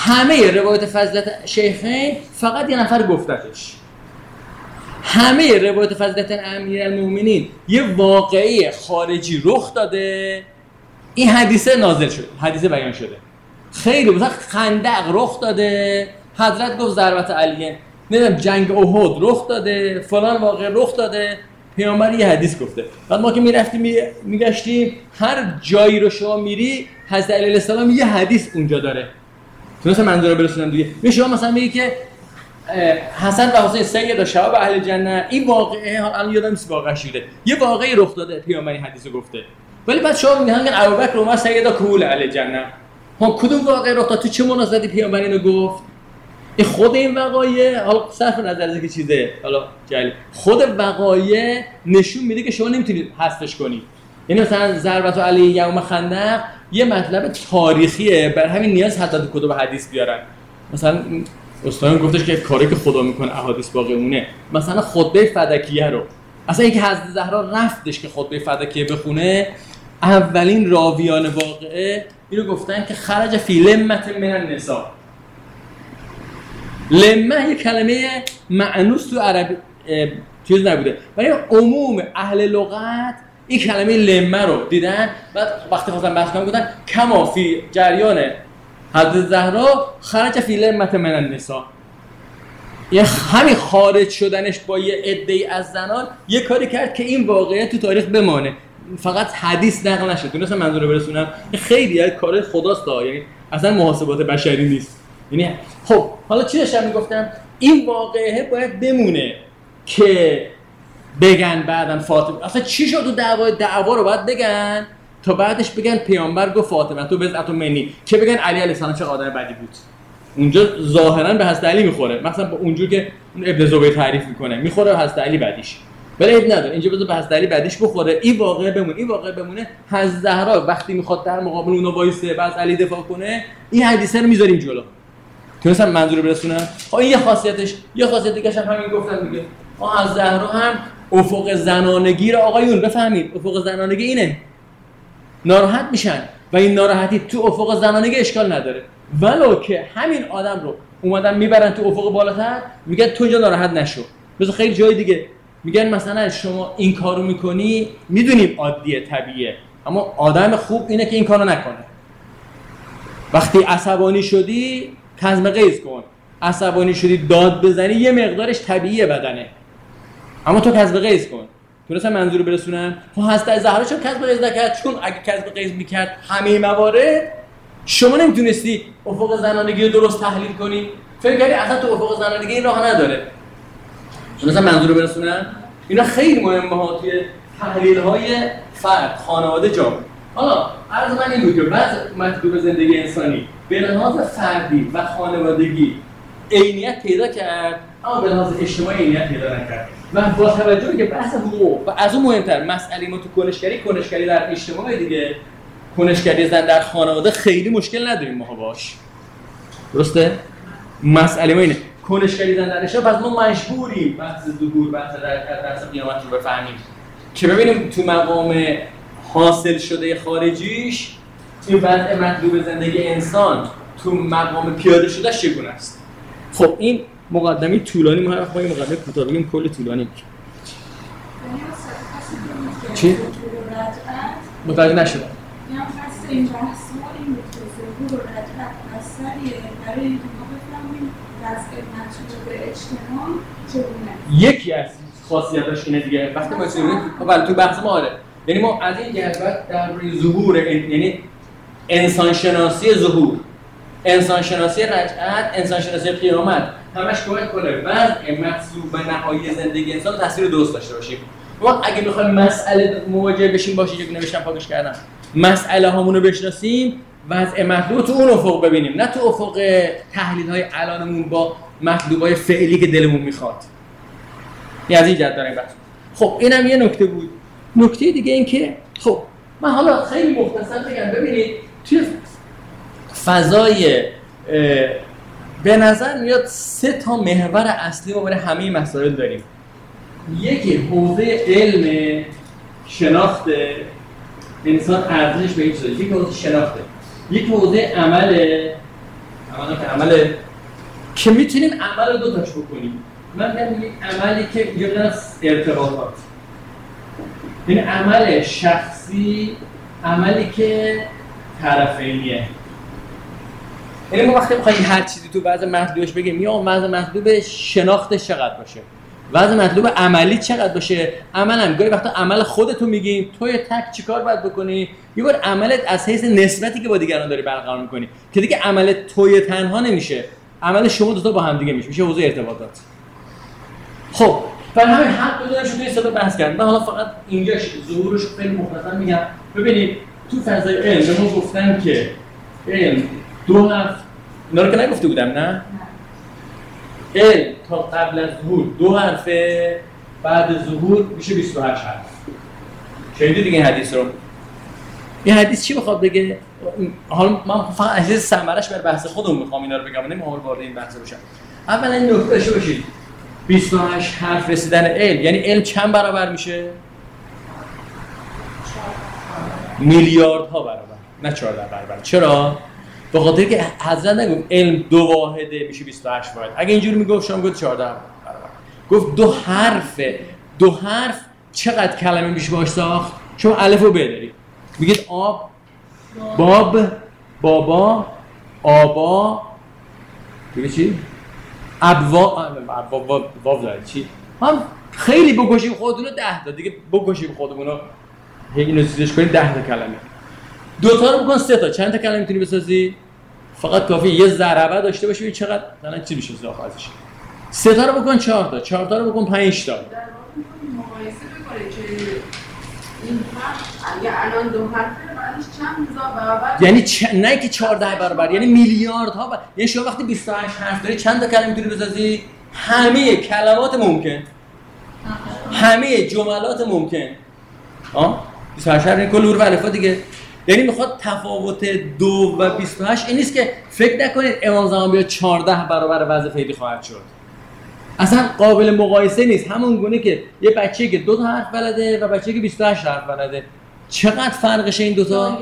همه روایت فضیلت شیخین فقط یه نفر گفتتش. همه روایت فضیلت امیرالمومنین یه واقعه خارجی رخ داده، این حدیثه نازل شد، حدیثه بیان شده. خیلی مثلا خندق رخ داده، حضرت گفت ضربت علیه، نمیدونم جنگ احد رخ داده، فلان واقعه رخ داده، پیامبر یه حدیث گفته. بعد ما که میرفتیم میگشتیم هر جایی رو شما میری حضرت علی علیه السلام یه حدیث اونجا داره. تونستم منظور رو برسونم دیگه. شما مثلا میگی که حسن و حسین سید شباب اهل جنت، این واقعه الان یادم نیست واقعا شده، یه واقعی رخ داده، پیامبر حدیثو گفته. ولی بعد شما میگن ابوبکر و عمر سیدا کهول اهل جنت. ها کدوم واقعی رخ داد؟ تو چه مناسبتی پیامبر اینو گفت؟ این خود این وقایع، حالا صرف نظر از اینکه چیزه حالا جلی، خود وقایع نشون میده که شما نمیتونید حذفش کنید. یعنی مثلا ضربت علی یوم خندق یه مطلب تاریخیه، برای همین نیاز حتی تو کتب حدیث بیارن. مثلا استادم گفتش که کاری که خدا میکنه احادیث باقی مونه. مثلا خطبه فدکیه رو، اصلا اینکه حضرت زهرا رفتش که خطبه فدکیه بخونه، اولین راویان واقعه اینو گفتن که خرج فی لمت من النساء. لمه یه کلمه معنوس تو عربی چیز نبوده، ولی عموم اهل لغت این کلمه لمه رو دیدن. بعد وقتی خواستن بحث کنن گفتن کما فی جریان حضرت زهرا خرج فی لمت من النساء، یه همین خارج شدنش با یه عده‌ای از زنان یه کاری کرد که این واقعیت تو تاریخ بمانه، فقط حدیث نقل نشه. تونستم منظور رو برسونم. خیلی کار خداست، یعنی اصلا محاسبات بشری نیست. یعنی خب حالا چی داشتم میگفتم؟ این واقعه باید بمونه که بگن بعدن فاطمه اصلا چی شد تو دعوا رو باید بگن تا بعدش بگن پیامبر گفت فاطمه تو بزعت منی، که بگن علی علیه السلام چه آدم بدی بود. اونجا ظاهرا به حضرت علی میخوره، مثلا با اونجور که اون ابن زبیر تعریف میکنه میخوره به حضرت علی بدیش، ولی عیب نداره اینجا بذار به حضرت علی بدیش بخوره. این واقعه بمونه، این واقعه بمونه. حضرت زهرا وقتی میخواد در مقابل اونو وایسه بعد علی دفاع کنه، این حدیثه رو میذاریم جلو. تونستم منظور رو برسونم. این یه خاصیتش، یه خاصیت دیگه هم همین گفتم دیگه. از زهرا هم افق زنانگی رو آقایون بفهمید، افق زنانگی اینه، ناراحت میشن و این ناراحتی تو افق زنانگی اشکال نداره، ولو که همین آدم رو اومدن میبرن تو افق بالاتر میگن تو اینجا ناراحت نشو. مثلا خیلی جای دیگه میگن مثلا شما این کارو میکنی، میدونیم عادیه طبیعیه، اما آدم خوب اینه که این کارو نکنه. وقتی عصبانی شدی کظم غیظ کن، عصبانی شدی داد بزنی، یه مقدارش طبیعیه بدنه، اما تو کظم غیظ کن. تونستم منظور رو برسونم؟ خب حضرت زهرا چون کظم غیظ نکرد، چون اگه کظم غیظ میکرد همه موارد شما نمیتونستی افق زنانگی رو درست تحلیل کنی. فکر کردی اصلا تو افق زنانگی این راه نداره. تونستم منظور رو برسونم؟ اینا خیلی مهمه ها توی تحلیل های فرد، خانواده، جامعه. حالا عرض من این بود که بعض مطلوب زندگی انسانی به لحاظ فردی و خانوادگی عینیت پیدا کرد، اما به لحاظ اجتماعی عینیت پیدا نکرد. و با توجه که بحث حقوق و از اون مهمتر مسئله ما تو کنشگری در اجتماع دیگه، کنشگری زن در خانواده خیلی مشکل نداریم ما باش. درسته؟ مسئله ما اینه کنشگری زن در اجتماع، پس ما مجبوریم بحث ظهور، بحث در قیامت رو بفهمیم که ببینیم تو مقام حاصل شده خارجیش این وضع مطلوب زندگی انسان تو مقام پیاده شده چگونه است. خب این مقدمه طولانی، ما هر این مقدمه کوتاه بگیم کلی طولانی میشه. چی؟ متوجه نشدم. میام قصد این بحث ما این بود که ظهور و رجعت اثریه برای اینکه ما بفهمیم وضع مطلوب اجتماع چگونه. یکی از خاصیتاش اینه دیگه. وقتی ما چیزی بله تو بحث ما آره، یعنی ما از این جهت در ظهور یعنی انسان شناسی ظهور، انسان شناسی رجعت، انسان شناسی قیامت، همش کمک کنه وضع مطلوب و نهایی زندگی انسان تصویر درست داشته باشیم. ما اگه بخوایم مسئله مواجه بشیم باشه که نوشتم پاکش کردم، مسئله هامونو بشناسیم، وضع مطلوب تو اون افق ببینیم، نه تو افق تحلیل های الانمون با مطلوب های فعلی که دلمون میخواد. این از این جهت داریم بحث. خب اینم یه نکته بود. نکته دیگه این که خب من حالا خیلی مختصر بگم، ببینید توی فضای به نظر میاد 3 تا محور اصلی ما برای همه مسائل داریم. یکی حوزه علم شناخت انسان، ارزش به این چیزه، یکی حوزه شناخته، یکی حوزه عمل عمل که عمله که میتونیم عمل دو تاش بکنیم. من میگم عملی که یه از ارتباطات، این عمل شخصی، عملی که طرفینیه. یعنی ما وقتی می‌خوایم هر چیزی تو وضع مطلوبش بگیم یا وضع مطلوب شناختش چقدر باشه، وضع مطلوب عملی چقدر باشه. عملم گاهی وقتا عمل خودتو میگیم، توی تک چیکار باید بکنی، یه بار عملت از حیث نسبتی که با دیگران داری برقرار می‌کنی که دیگه عمل توی تنها نمیشه، عمل شما دو تا با هم دیگه میشه حوزه ارتباطات. خب برای همین حق بدونم شو توی صدا بحث کردم. من حالا فقط اینجاش ظهورش خیلی مختصر میگم. ببینید تو فضای علم ما گفتن که علم دو حرف، اینا رو که نگفته بودم نه؟ علم تا قبل از ظهور دو حرفه، بعد ظهور میشه 28 حرف. شنیدید دیگه این حدیث رو؟ این حدیث چی بخواد بگه؟ حالا من فقط از ثمرش بر بحث خودم میخوام اینا رو بگم، نمیخوام وارد این بحث بشم. اولا این نکته داشته باشید 28 حرف رسیدن علم، یعنی علم چند برابر میشه؟ میلیاردها برابر، نه 14 برابر. چرا؟ به خاطر که حضرت نگفت علم دو واحده میشه 28 واحد. اگه اینجوری میگفت شما گفت 14 برابر. گفت دو حرفه. دو حرف چقدر کلمه میشه باش ساخت؟ شما الف و ب دارید. میگید آب، باب، بابا، آبا، دیگه چی؟ واو دارید چی؟ هم خیلی بکشیم خودتون رو 10 تا دیگه بکشیم خودمون رو اینو چیزش کنید 10 تا کلمه. دو تا رو بکن 3 تا. چند تا کلمه میتونی بسازی؟ فقط کافیه یه ضربه داشته باشی چقدر مثلا چی میشه ازش. 3 تا رو بکن 4 تا، 4 تا رو بکن 5 تا. در واقع مقایسه بکنید که این حرف اگه الان دو حرفه بعدش چند هزار برابر، یعنی نه که 14 برابر، یعنی میلیاردها یعنی شما وقتی 28 حرف داری چند تا کلمه میتونی بسازی؟ همه کلمات ممکن، همه جملات ممکن. 28 این کل حروف الفا دیگه. یعنی میخواد تفاوت 2 و 28 این نیست که فکر نکنید امام زمان بیاد 14 برابر وضع فعلی خواهد شد. اصلا قابل مقایسه نیست. همون گونه که یه بچه‌ای که 2 تا حرف بلده و بچه‌ای که 28 حرف بلده، چقدر فرقشه این دو تا؟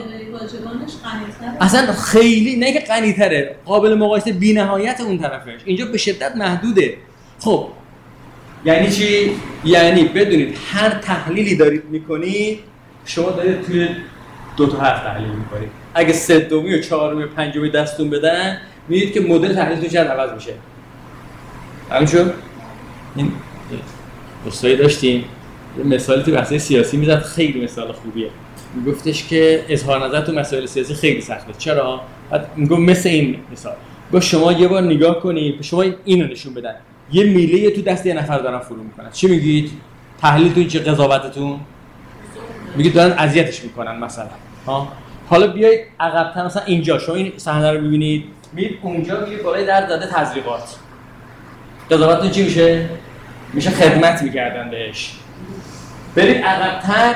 اصلا خیلی نه که غنی‌تره، قابل مقایسه بی‌نهایت اون طرفش. اینجا به شدت محدوده. خب یعنی چی؟ یعنی بدونید هر تحلیلی دارید میکنید شما دارید توی 2 تا حرف تحلیل میکنید. اگه سومی و چهارمی و پنجمی دستون بدن میدید که مدل تحلیلتون چقدر عوض میشه. همین شد؟ این دوستایی داشتیم یه مثالی تو بحث سیاسی میزد، خیلی مثال خوبیه. میگفتش که اظهار نظر تو مسائل سیاسی خیلی سخته. چرا؟ بعد میگم مثل این مثال. گفت شما یه بار نگاه کنید، شما اینو نشون بدن. یه میله تو دست یه نفر دارن فرو میکنن. چی میگید؟ تحلیلتون چه، قضاوتتون؟ میگید دارن اذیتش میکنن مثلا. حالا بیایید عقب‌تر مثلا اینجا شما این صحنه رو ببینید، میید اونجا میگید بالای در زده تزریقات. قضاوتتون چی میشه؟ میشه خدمت میکردن بهش. برید عقب‌تر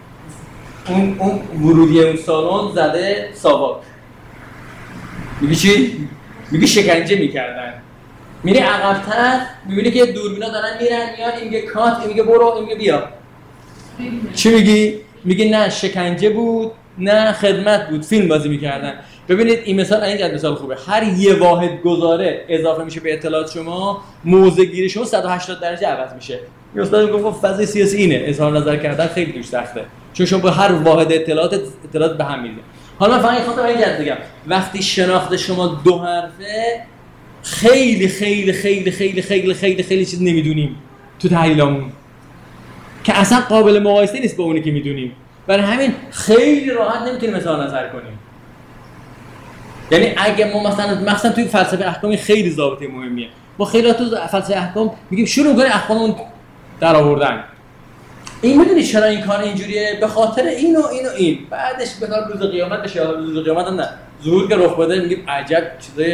اون ورودی اون سالن زده ساواک. میگی چی؟ میگی شکنجه میکردن. میری عقب‌تر میبینی که دوربینا دارن میرن میان، این میگه کات، این میگه برو، این میگه بیا. چی میگی؟ میگی نه شکنجه بود، نه خدمت بود، فیلم بازی میکردن. ببینید این مثال اینقدر مثال خوبه. هر یه واحد گزاره اضافه میشه به اطلاعات شما، موضع گیری شما 180 درجه عوض میشه. یه استاد میگفت فضای سیاسی اینه، اظهار نظر کردن خیلی توش سخته، چون شما با هر واحد اطلاعات به هم میریزه. حالا من فقط خاطر اینجا بگم وقتی شناخت شما 2 حرفه خیلی خیلی خیلی خیلی خیلی خیلی خیلی چیز نمیدونیم تو تحلیلامون که اصلا قابل مقایسه نیست با اونی که میدونیم. برای همین خیلی راحت نمیتونیم اظهار نظر کنیم. یعنی اگه ما مثلا توی فلسفه احکام خیلی ضابطه مهمیه. ما خیلی تو فلسفه احکام میگیم شروع کنیم احکاممون در آوردن. این میدونی چرا این کار اینجوریه؟ به خاطر این و این و این. بعدش به کار روز قیامت بشه، روز قیامت هم نه. ظهور که رخ بده میگیم عجب چیزای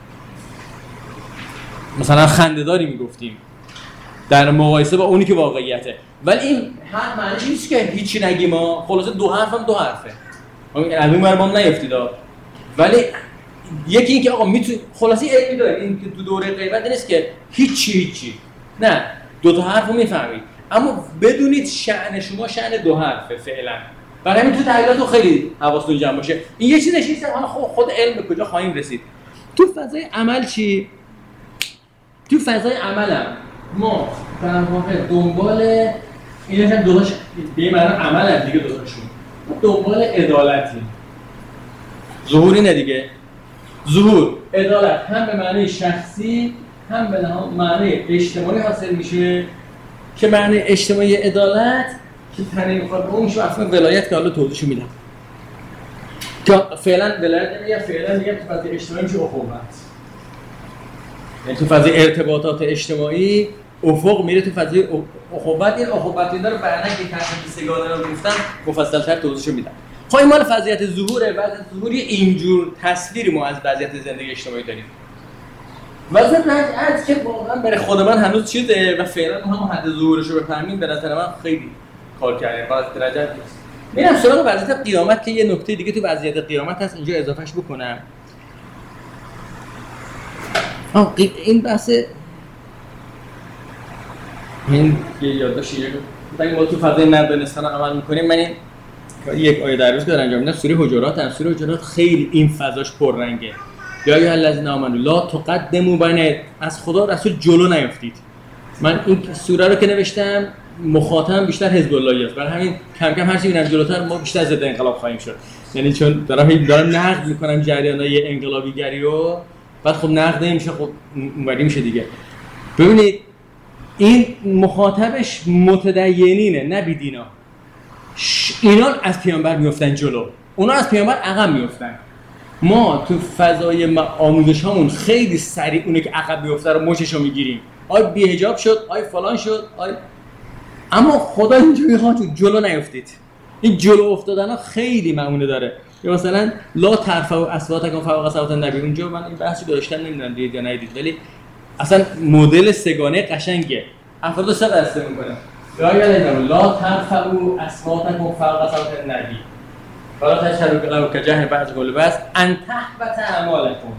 مثلا خنده‌داری میگفتیم در مقایسه با اونی که واقعیته. ولی این حرف معنیش نیست که هیچی نگیم. ما خلاصه 2 حرف هم 2 حرفه. از اون مرمام نیفتید. ولی یکی این که آقا میتونی خلاصی علمی داره این که تو دوره غیبت نیست که هیچی نه 2 تا حرفو میفهمید، اما بدونید شأن شما شأن 2 حرفه فعلا. برای همین تو تحلیلاتو خیلی حواستون جمع باشه. این یه چیزش نیست حالا خود علم به کجا خواهیم رسید. تو فضای عمل چی؟ تو فضای عملم ما در واقع دنبال این هم دوتاش به این معنی عمل هم دیگه دوتاشون دنبال عدالتی. ظهور اینه دیگه. ظهور عدالت هم به معنی شخصی هم به معنی اجتماعی حاصل میشه که معنی اجتماعی عدالت که تنه میخواد به اون میشه اصلا ولایت که حالا توضیحشو میدم که فعلا ولایت نمیگم، فعلا میگم تو فضای اجتماعی میشه اخوت. یعنی تو فضای ارتباطات اجتماعی افق میره تو فضای اخوت. این اخوت اینا رو بعداً که تحت سگانه رو گفتم مفصل‌تر توضیحشو میدم. خب این مال وضعیت ظهوره. وضعیت ظهوری اینجور تصویری ما از وضعیت زندگی اجتماعی داریم. وضعیت از که واقعا برای خود من هنوز چیزه و فعلا ما هم حد ظهورش رو بفهمیم به نظر من خیلی کار کردیم. باز درجه نیست. میرم سراغ وضعیت قیامت که یه نکته دیگه تو وضعیت قیامت هست اینجا اضافهش بکنم. این بحث این یه یادداشتی اگه ما تو فضای ندانستن عمل می‌کنیم، من یک آیه در روز که انجام میدم سوره حجرات. سوره حجرات خیلی این فضاش پررنگه. یا ایها الذین آمنوا لا تقدموا بین از خدا رسول جلو نیفتید. من این سوره رو که نوشتم مخاطبم بیشتر حزب اللهی است، برای همین کم کم هر چی میرم جلوتر ما بیشتر ضد انقلاب خواهیم شد. یعنی چون دارم نقد میکنم جریانای انقلابیگری رو، بعد خب نقد نمیشه، خب اونوری میشه دیگه. ببینید این مخاطبش متدینینه نه بیدینا. اینا از پیامبر میافتن جلو، اونا از پیامبر عقب میافتن. ما تو فضای آموزش هامون خیلی سریع اونه که عقب میافته رو مچشو میگیریم. آی بی‌حجاب شد، آی فلان شد، آی اما خدا اینجوری میخواد جلو نیافتید. این جلو افتادنها خیلی معموله داره. یا مثلا لا ترفعوا اصواتکم فوق صوت النبی، اونجا من این بحثی داشتم نمیدونم دید یا ندید، ولی اصلا مدل سگانه قشنگه. افراد سه دسته میکنه. لا ترفعوا اصواتکم فوق صوت النبی ولا تجهروا بالقول كجهر بعضكم لبعض ان تحبط اعمالكم.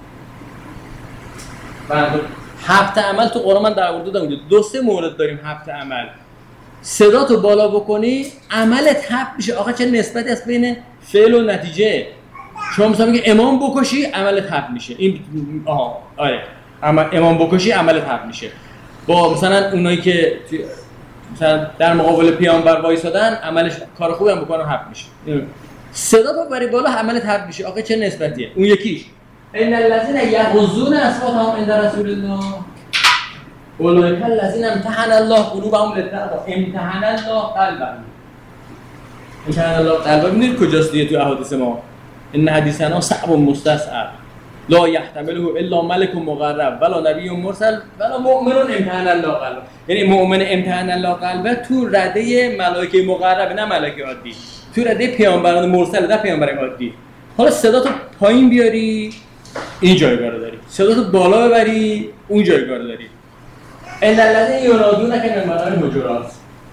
حبط عمل تو قرآن من در آورده بودم دو سه مورد داریم. حبط عمل صدا تو بالا بکنی عملت حبط میشه. آقا چه نسبتی است بین فعل و نتیجه؟ شما مثلا میگه امام بکشی عملت حبط میشه. این آره امام بکشی عملت حبط میشه. با مثلا اونایی که مثلا در مقابل پیامبر وایسادن عملش کار خوبی هم بکنن حبط میشه. صدا تو بری بالا عملت حبط میشه. آقا چه نسبتیه؟ اون یکیش ان الذين يغضون اصواتهم عند رسول الله اولئک الذين امتحن الله قلوبهم للتقوى امتحن الله قلبهم. امتحن الله قلبهم میدونید کجاست دیگه تو احادیث ما؟ ان حدیثنا صعب مستصعب لا يحتمله الا ملك مقرب ولا نبی مرسل ولا مؤمن امتحن الله قلبه. یعنی مؤمن امتحن الله قلبه تو رده ملائکه مقرب، نه ملائکه عادی، تو رده پیامبران مرسل نه پیامبر عادی. حالا صدا تو پایین بیاری این جایگاه رو داری، صدا تو بالا ببری اون جایگاه رو داری. ان الذين ينادونك من وراء الحجرات.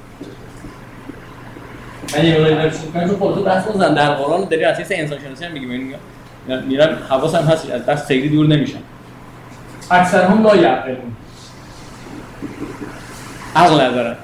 من یه ولی نمی‌شم چون خودت بحث بزن در قرآن داری اساس انسان شناسی هم میگم. میرم حواسم هست از دست خیلی دور نمیشم. اکثر هم لا یعقلون، عقل ندارن.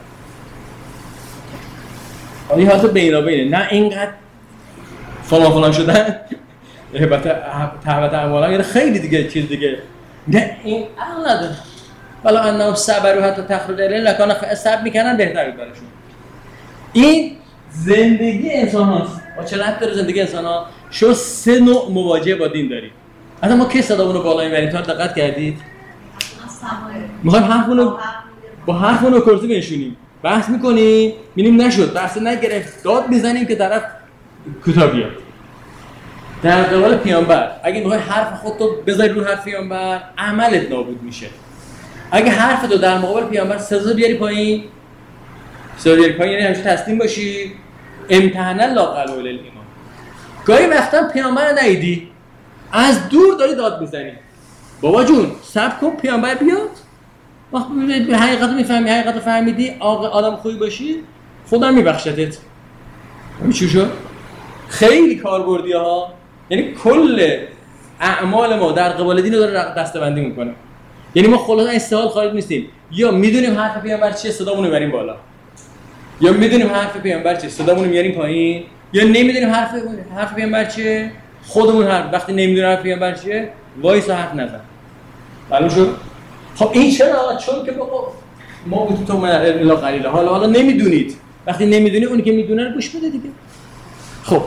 ولی حالت بینابینه، نه اینقدر فلان شدن البته تحت اعمالا یعنی خیلی دیگه چیز دیگه، نه این عقل نداره. والا انهم صبروا حتی تخرج الیهم لکان صبر میکنن بهتر بود براشون. این زندگی انسان هاست. با چه ربط داره زندگی انسان ها؟ شو سه نوع مواجهه با دین داریم. اصلا ما کی صدامون رو بالا میبریم؟ تا دقت کردید؟ میخوایم حرفمون با حرفمون رو کرسی بنشونیم، بحث میکنیم میبینیم نشد، بحث نگرفت، داد میزنیم که طرف کوتاه بیاد. در قبال پیامبر اگه میخوای حرف خودتو بذاری رو حرف پیامبر عملت نابود میشه. اگه حرفتو در مقابل پیامبر سزا بیاری پایین یعنی همیشه تسلیم باشی. امتحان الله قلب الایمان. گاهی وقتا پیامبر رو ندیدی از دور داری داد میزنی بابا جون صبر کن پیامبر بیاد. وقتی حقیقت رو میفهمی، حقیقت رو فهمیدی، آدم خوبی باشی خدا میبخشتت. چی شد؟ خیلی کاربردی ها. یعنی کل اعمال ما در قبال دین رو داره دسته‌بندی میکنه. یعنی ما خلاصا استحال خارج نیستیم. یا میدونیم حرف پیامبر چیه صدامون رو میبریم بالا، یا میدونیم حرف پیامبر چیه صدامون رو میاریم پایین، یا نمیدونیم حرف پیامبر چیه خودمون وقتی نمیدونیم حرف پیامبر چیه وایس حرف نزن. معلوم شد؟ خب این چرا؟ چون که بابا ما بود تو من الا قلیله حالا نمیدونید. وقتی نمیدونی اونی که میدونه رو گوش بده دیگه. خب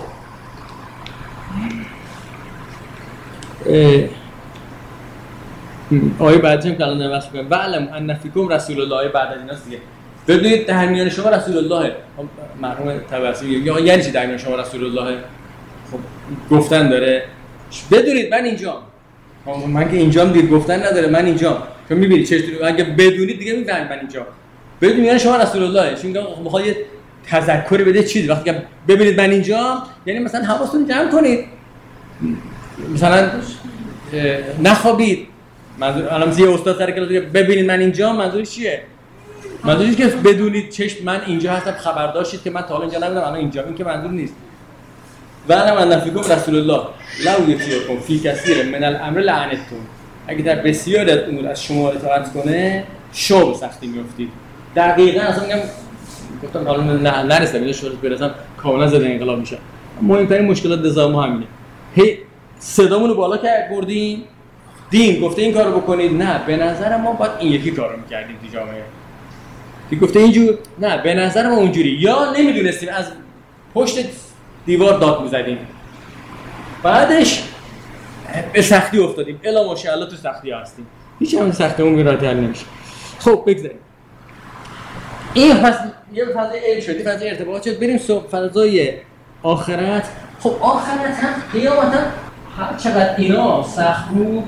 آیه بعدش هم کلام نوشته کنم وعلم ان فیکم رسول الله بعد از ایناست دیگه. بدونید در میان شما رسول الله مرحوم تبرسی یا یعنی چی در میان شما رسول الله؟ خب گفتن داره بدونید من اینجام. من که اینجام دیگه گفتن نداره من اینجام. چون میبینید چه اگه بدونید دیگه میفهمید من اینجام. بدونید یعنی شما رسول الله. چون میخواد یه تذکری بده چیزی وقتی که ببینید من اینجام یعنی مثلا حواستون جمع کنید. مثلا نخوابید. منظور الان یه استاد سر کلاس ببینید من اینجام منظورش چیه؟ منظورش که بدونید چشم من اینجا هستم خبر داشتید که من تا حالا اینجا نبودم الان اینجا این که منظور نیست. وعلم ان فیکم رسول الله لو یطیعکم فی کثیر من الامر لعنتم. اگه در بسیاری از امور از شما اطاعت کنه شما به سختی میافتید. دقیقاً اصلا میگم گفتم حالا نرسم اینو شروع برسم کاملا زده انقلاب میشه. مهمترین مشکلات نظام ما همینه. هی صدامون رو بالا بردیم دین گفته این کارو بکنید نه به نظر ما باید این یکی کارو می‌کردیم تو جامعه. دی گفته اینجور نه به نظر ما اونجوری یا نمیدونستیم از پشت دیوار داد می‌زدیم. بعدش به سختی افتادیم. الا ماشاءالله تو سختی هستیم. هیچ هم سختمون میراحت حل نمیشه. خب بگذاریم. این پس یه فضای علم شد، فضای ارتباط شد. بریم فضای آخرت. خب آخرت هم قیامت هم هر چقدر اینا سخت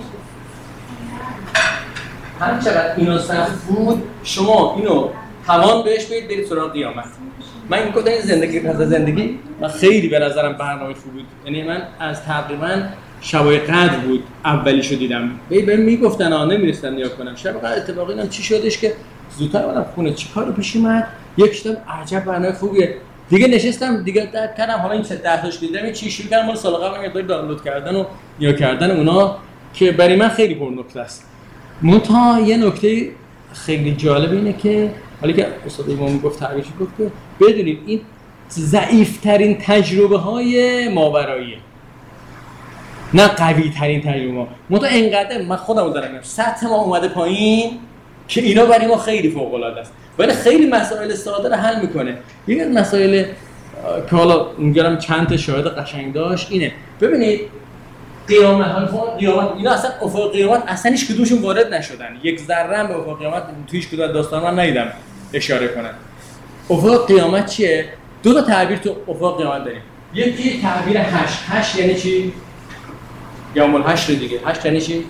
بود شما اینو توان بهش بدید برید سراغ قیامت. من میگم این زندگی پس از زندگی من خیلی به نظرم برنامه خوب بود. یعنی من از تقریبا شبای قدر بود اولیشو دیدم. بهم میگفتن نمیرسیدم نیا کنم. شب قدر اتفاقا اینم چی شدش که زودتر اومدم خونه چیکارو پیش اومد. یکشتم عجب برنامه خوبیه. دیگه نشستم دیگه درک کردم حالا این 10 تاش دیدم چی شروع کردم مال سال قبل یه دانلود کردن و یا کردن اونا که برای من خیلی پر نکته است. منتها یه نکته خیلی جالب اینه که حالا که استاد امام گفت تعریفش گفت که بدونید این ضعیف‌ترین تجربه‌های ماوراییه نه قوی‌ترین تجربه. منتها انقدر من خودم دارم میگم سطح ما اومده پایین که اینا برای ما خیلی فوق‌العاده است. ولی خیلی مسائل ساده رو حل میکنه. یکی از مسائل که حالا اونجا چند تا شاهد قشنگ داشت اینه ببینید قیامت اینا اصلا افق قیامت اصلا هیچ کدومشون وارد نشدن. یک ذره هم به افق قیامت توی هیچ کدوم داستان من ندیدم اشاره کنن. افق قیامت چیه؟ دو تا تعبیر تو افق قیامت داریم. یکی تعبیر 8 یعنی چی؟ یوم الحشر دیگه. 8 یعنی چی؟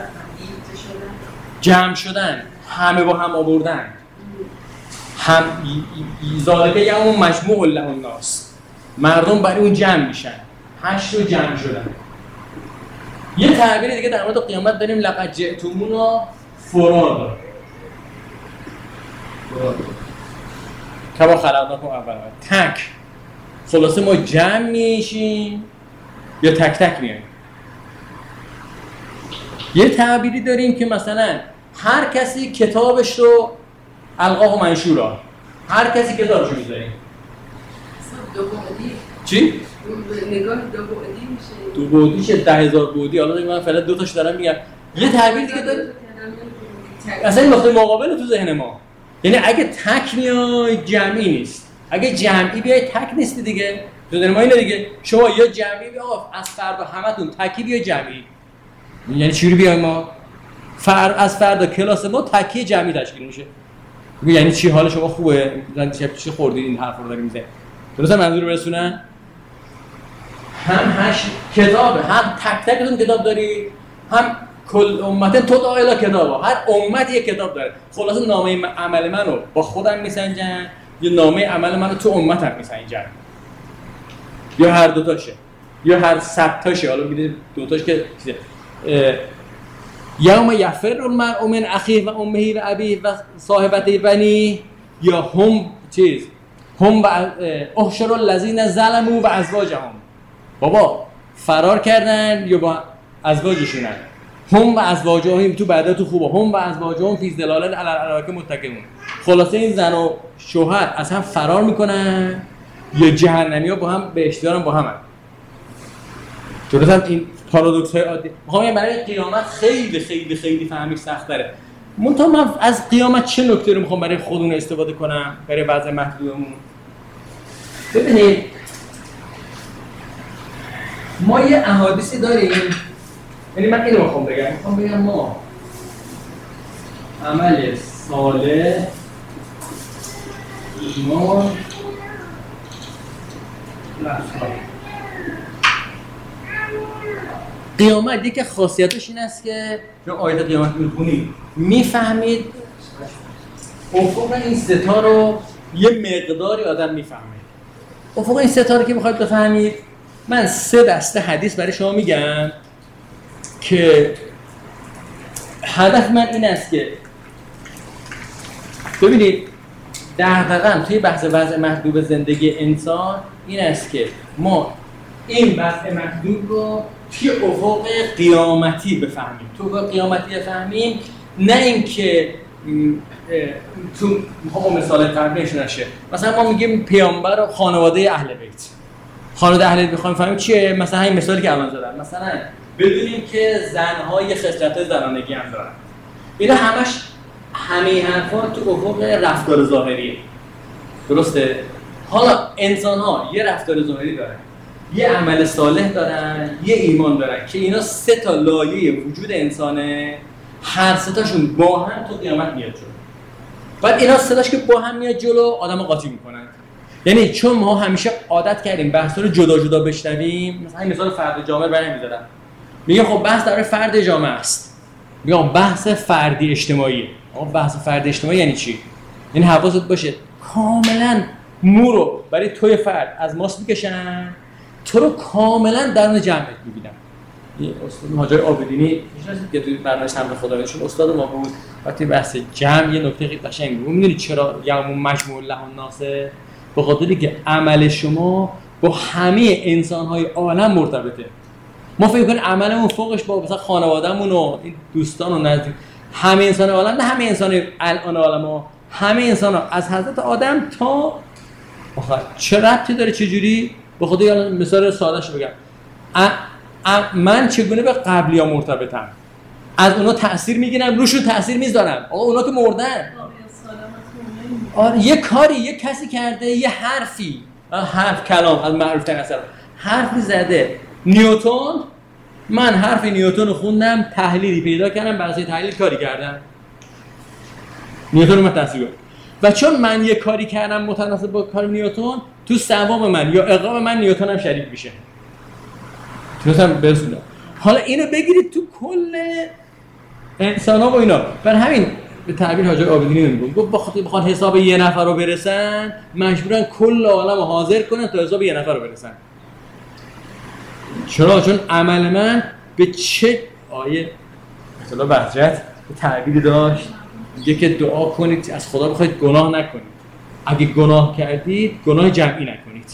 جمع شدن، همه با هم آوردن. هم ذالک یوم مجموع له الناس. مردم برای اون جمع میشن. 8 رو جمع شدن. یه تعبیر دیگه در مورد قیامت داریم لقد جئتمونا فرادا. کما خلقناکم اول. تک. خلاصه ما جمع میشیم یا تک تک میایم. یه تعبیری داریم که مثلا هر کسی کتابش رو القاه و منشورا هر کسی کتابش رو میذاریم. چی؟ نگاه دو بعدی میشه. دو بعدی شه 10,000 بعدی. حالا من فعلا دو تاش دارم میگم. یه تعبیر دیگه داره. اصلا این نقطه مقابل تو ذهن ما. یعنی اگه تک میای جمعی نیست. اگه جمعی بیای تک نیستی دیگه. تو ذهن ما اینه دیگه. شما یا جمعی بیا از فردا همتون تکی بیا جمعی. یعنی چجوری بیایم ما؟ از فردا کلاس ما تکی جمعی تشکیل میشه. یعنی چی حال شما خوبه؟ چی خوردید این حرف رو داریم میزنید؟ درست منظور برسونن؟ هم 8 کتابه، هم تک تکتون کتاب داری، هم کل امت تو دایلا کتابه. هر امت یک کتاب داره. خلاصه نامه عمل منو با خودم میسنجن یا نامه عمل منو تو امتم میسنجن. یا هر دو تاشه. یا هر 100 تاشه. حالا میگید دو تاش که یوم یفر المرء من اخیه و امه و ابیه و صاحبته بنی یا هم چیز هم و احشر الذین ظلموا و ازواجهم. بابا فرار کردن یا با ازواجشونن. هم و ازواجهم تو بعدا تو خوبه. هم و ازواجهم فی ظلال علی الارائک متکئون. خلاصه این زن و شوهر از هم فرار میکنن یا جهنمیا با هم به اشتیارم با هم. درستم این پارادوکس های عادی میخوام برای قیامت خیلی خیلی خیلی فهمیش سخت داره. منتها من از قیامت چه نکته رو میخوام برای خودمون استفاده کنم برای وضع محدودمون؟ ببینید ما یه احادیثی داریم، یعنی من اینو میخوام بگم ما عمل صالح ایمان قیامت یکی خاصیتش این است که چون آیات قیامت میخونید میفهمید افق این ستا رو یه مقداری آدم میفهمه. افق این ستا رو که میخواید بفهمید من 3 دسته حدیث برای شما میگم که هدف من این است که ببینید دقیقاً توی بحث وضع محدود زندگی انسان این است که ما این وضع محدود رو توی افق قیامتی بفهمیم. تو افق قیامتی بفهمیم، نه اینکه تو مثال تبریش نشه. مثلا ما میگیم پیامبر و خانواده اهل بیت. خانواده اهل بیت بخوایم بفهمیم چیه؟ مثلا همین مثالی که الان زدم، مثلا بدونیم که زن‌ها یه خصلت زنانگی هم دارن. اینا همه حرفا تو افق رفتار ظاهریه. درسته؟ حالا انسان‌ها یه رفتار ظاهری دارن، یه عمل صالح دارن، یه ایمان دارن که اینا 3 تا لایه وجود انسانه، هر 3 تاشون با هم تو قیامت میاد جلو. بعد اینا 3 تاش که با هم میاد جلو آدمو قاطی میکنن. یعنی چون ما همیشه عادت کردیم بحثا رو جدا جدا بشنویم، مثلا این مثال فرد جامعه برای میذارم. میگه خب بحث در فرد جامعه است. میگم بحث فردی اجتماعی. اما بحث فردی اجتماعی یعنی چی؟ یعنی حواست باشه کاملا مو رو برای توی فرد از ماست میکشن، تو رو کاملا درون جمعیت میبینن. این استاد حاجی عابدینی میشناسید که توی برنامه حمد خدایشون استاد ما بود، وقتی بحث جمع یه نکته خیلی قشنگ بود. میدونید چرا یوم مجموع له الناس؟ به خاطری که عمل شما با همه انسان‌های عالم مرتبطه. ما فکر کنیم عملمون فوقش با مثلا خانواده‌مون و این دوستان و نزدیک همه انسان عالم، نه همه انسان الان عالم‌ها، همه انسان‌ها از حضرت آدم تا آخر. چه ربطی داره چه جوری؟ به خدا یه مثال سادهش بگم. من چگونه به قبلی‌ها مرتبطم؟ از اونا تأثیر میگیرم، روشون تأثیر میذارم. آقا اونا که مردن. آره یه کاری یه کسی کرده، یه حرفی، حرف کلام از معروف ترین اثر حرفی زده. نیوتن، من حرف نیوتن رو خوندم، تحلیلی پیدا کردم، برای تحلیل کاری کردم. نیوتن رو من تأثیر گذاشت. و چون من یه کاری کردم متناسب با کار نیوتن، تو ثواب من یا عقاب من نیوتن هم شریک میشه. تونستم برسونم. حالا اینو بگیرید تو کل انسان‌ها و اینا. برای همین به تعبیر حاجی عابدینی میگم، گفت بخواد حساب یه نفر رو برسن، مجبورن کل عالم رو حاضر کنن تا حساب یه نفر رو برسن. چرا؟ چون عمل من به چه آیه مثلا بهجت به تعبیر داشت، میگه که دعا کنید از خدا بخواید گناه نکنید. اگه گناه کردید گناه جمعی نکنید.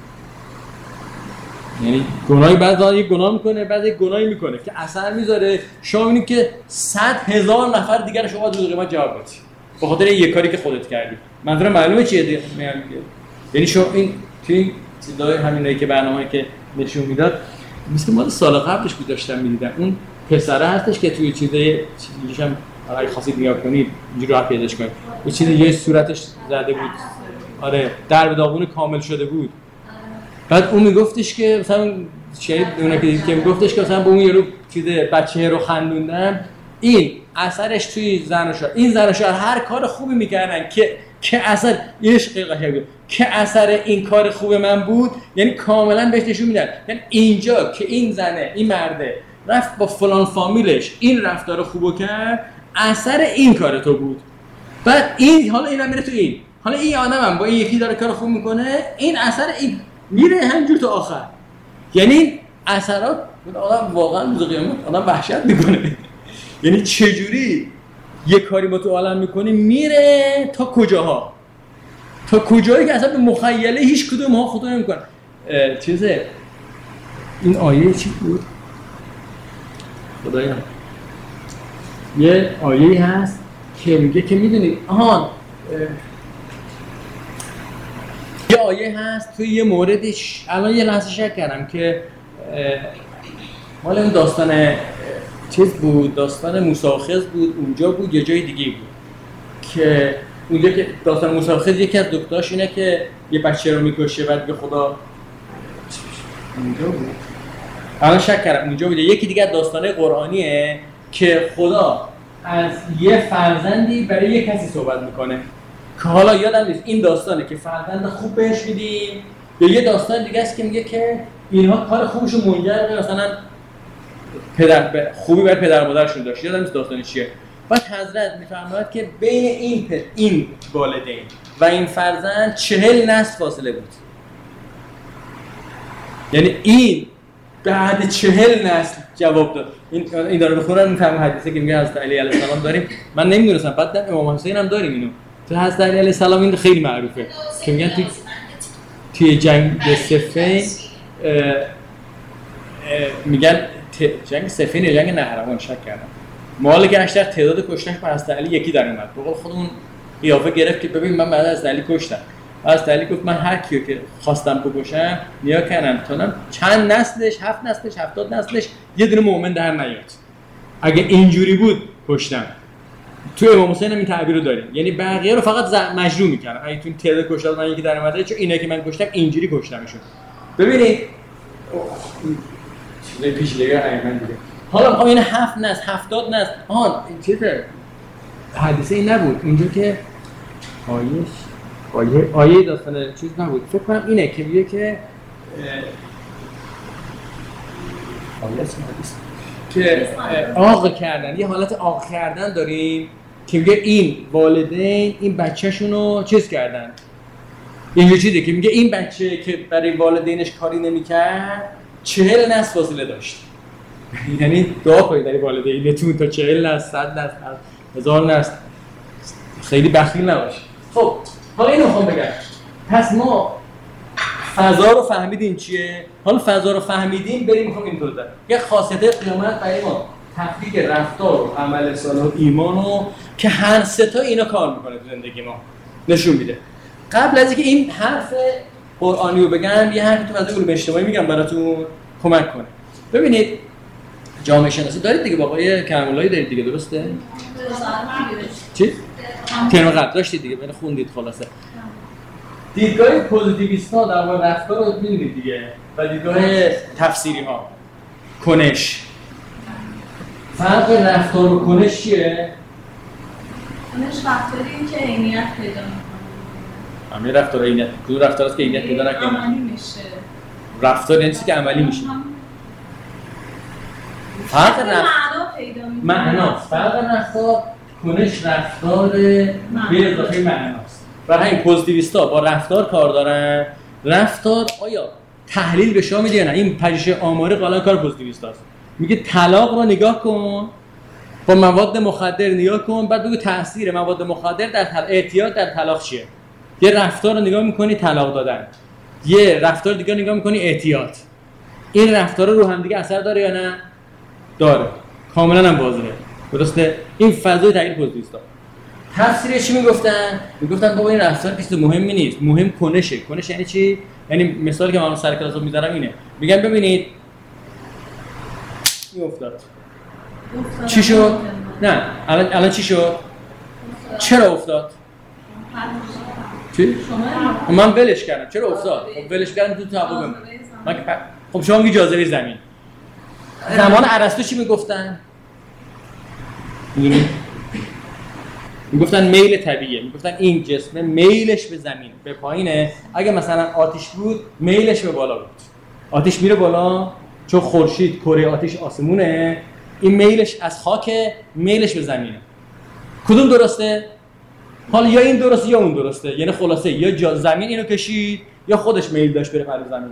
یعنی گناهی بعضی گناه میکنه، بعضی گناهی میکنه که اثر میذاره. شما میبینید که 100,000 نفر دیگر شما از قیامت جواب بدید به خاطر یک کاری که خودت کردی. منظورم معلومه چیه دیگه؟ یعنی شما این توی چیزای همینایی که برنامه‌ای که نشون میداد مثل ما سال قبلش بود داشتم میدیدم، اون پسره هستش که توی چیزای چیزیشم اگه خواستید نگاه کنید اینجوری راه پیداش کنید، اون چیز یه صورتش زده بود، آره درب داغون کامل شده بود. بعد اون میگفتش که مثلا شاید اون که میگفتش که مثلا به اون یارو چیز بچه رو خندوندن، این اثرش توی زن و شوهر، این زن و شوهر هر کار خوبی میکردن که اثر عشق قشنگ بود، که اثر این کار خوب من بود، یعنی کاملا بهش نشون میدن. یعنی اینجا که این زنه، این مرده رفت با فلان فامیلش این رفتار خوبو کرد، اثر این کار تو بود. بعد این حالا اینا میره تو این، حالا این آدمم با این یکی داره کار خوب میکنه، این اثر این میره همینجور تا آخر. یعنی اثرات آدم واقعا روز قیامت آدم وحشت میکنه. یعنی چجوری یه کاری با تو عالم میکنه میره تا کجاها، تا کجایی که اصلا به مخیله هیچ کدوم ها خدا نمیکنه. چیزه این آیه چی بود؟ خدایا یه آیه‌ای هست که میگه که میدونید یه آیه هست توی یه موردش الان یه لحظه شک کردم که مال اون داستان چیز بود، داستان موسی‌آخذ بود، اونجا بود یه جای دیگه بود که اونجا که داستان موسی‌آخذ یکی از دکتراش اینه که یه بچه رو میکشه بعد به خدا اونجا بود. الان شک کردم اونجا بود. یکی دیگه از داستان‌های قرآنیه که خدا از یه فرزندی برای یه کسی صحبت میکنه که حالا یادم نیست این داستانه که فرزند خوب بهش میدیم یا یه داستان دیگه است که میگه که اینها کار خوبشون منجر به مثلا خوبی برای پدر و مادرشون داشت. یادم نیست داستان چیه. بعد حضرت میفرماید که بین این والدین و این فرزند 40 نسل فاصله بود. یعنی این بعد 40 نسل جواب داد. این داره بخونم میفهمم حدیثی که میگه حضرت علی علیه السلام داریم. من نمیدونستم بعد امام حسین هم داریم اینو. تو حضرت علی علیه السلام این خیلی معروفه که میگن توی جنگ صفین میگن جنگ صفین یا جنگ نهروان شک کردم. مال گشتر تعداد کشتنش با حضرت علی یکی در اومد. به قول خودمون قیافه گرفت که ببین من بعد از علی کشتم. حضرت علی گفت من هر کیو که خواستم بکشم نیا کردم تا چند نسلش 7 نسلش 70 نسلش یه دونه مؤمن در نیاد. اگه اینجوری بود کشتم. تو امام حسین هم این تعبیر رو داریم. یعنی بقیه رو فقط مجروح می‌کردن. اگه تو تعداد کشتار من یکی در اومده چون اینا که من کشتم اینجوری کشتمشون. ببینید چیزای پیچیده ایمن دیگه. حالا می‌خوام این 7 نسل 70 نسل این چیزه حادثه این نبود. اینجا که آیه داستان چیز نبود. فکر کنم اینه که میگه که که آق کردن، یه حالت آق کردن داریم که میگه این والدین این بچه‌شونو چیز کردن. اینجوری چیزه که میگه این بچه که برای والدینش کاری نمی‌کرد 40 نسل فاصله داشت. یعنی دعا کنید برای والدینتون تا 40 نسل 100 نسل 1000 نسل خیلی بخیل نباشید. خب حالا اینو میخوام بگم. پس ما فضا رو فهمیدیم چیه؟ حالا فضا رو فهمیدیم بریم میخوام اینطور بگم. یه خاصیت قیامت برای ما تفکیک رفتار و عمل صالح و ایمان رو که هر سه تا اینا کار میکنه تو زندگی ما نشون میده. قبل از اینکه این حرف قرآنی رو بگم یه حرفی تو از علوم اجتماعی میگم براتون کمک کنه. ببینید جامعه شناسی دارید دیگه با آقای کرم‌اللهی دارید دیگه درسته؟ چی؟ ترم قبل داشتید دیگه من خوندید خلاصه. دیدگاه پوزیتیویست‌ها در مورد رفتار رو می‌بینید دیگه و دیدگاه تفسیری‌ها کنش. فرق رفتار و کنش چیه؟ کنش رفتاری که عینیت پیدا می‌کنه. همین رفتار عینیت کدوم رفتار است که عینیت پیدا نکنه؟ عملی میشه. رفتار یعنی چیزی که عملی میشه. فرق معنا پیدا می‌کنه. معنا فرق رفتار کنش رفتار به اضافه معناست. برای همین پوزیتیویست‌ها با رفتار کار دارن. رفتار آیا تحلیل به شما میده یا نه؟ این پژوهش آماری غالبا کار پوزیتیویستاست. میگه طلاق رو نگاه کن با مواد مخدر نگاه کن بعد بگو تاثیر مواد مخدر در اعتیاد در طلاق چیه. یه رفتار رو نگاه می‌کنی طلاق دادن. یه رفتار دیگه نگاه می‌کنی اعتیاد. این رفتارا رو هم دیگه اثر داره یا نه؟ داره. کاملا هم واضحه. درسته؟ این فضای تغییر پوزیتیویستا. تفسیرش چی میگفتن؟ میگفتن بابا این رفتار چیز مهمی نیست. مهم کنشه. کنش یعنی چی؟ یعنی مثالی که من سر کلاس میذارم اینه. میگم ببینید این افتاد. چی شد؟ نه، الان چی شد؟ چرا افتاد؟ چی؟ من ولش کردم. چرا افتاد؟ خب ولش کردم تو تعاقب من. خب شما میگی جاذبه زمین. زمان ارسطو چی میگفتن؟ میگفتن میل طبیعیه. میگفتن این جسم میلش به زمین به پایینه. اگه مثلا آتش بود میلش به بالا بود. آتش میره بالا چون خورشید کره آتش آسمونه. این میلش از خاک میلش به زمینه. کدوم درسته؟ حالا یا این درسته یا اون درسته. یعنی خلاصه یا زمین اینو کشید یا خودش میل داشت بره پر زمین.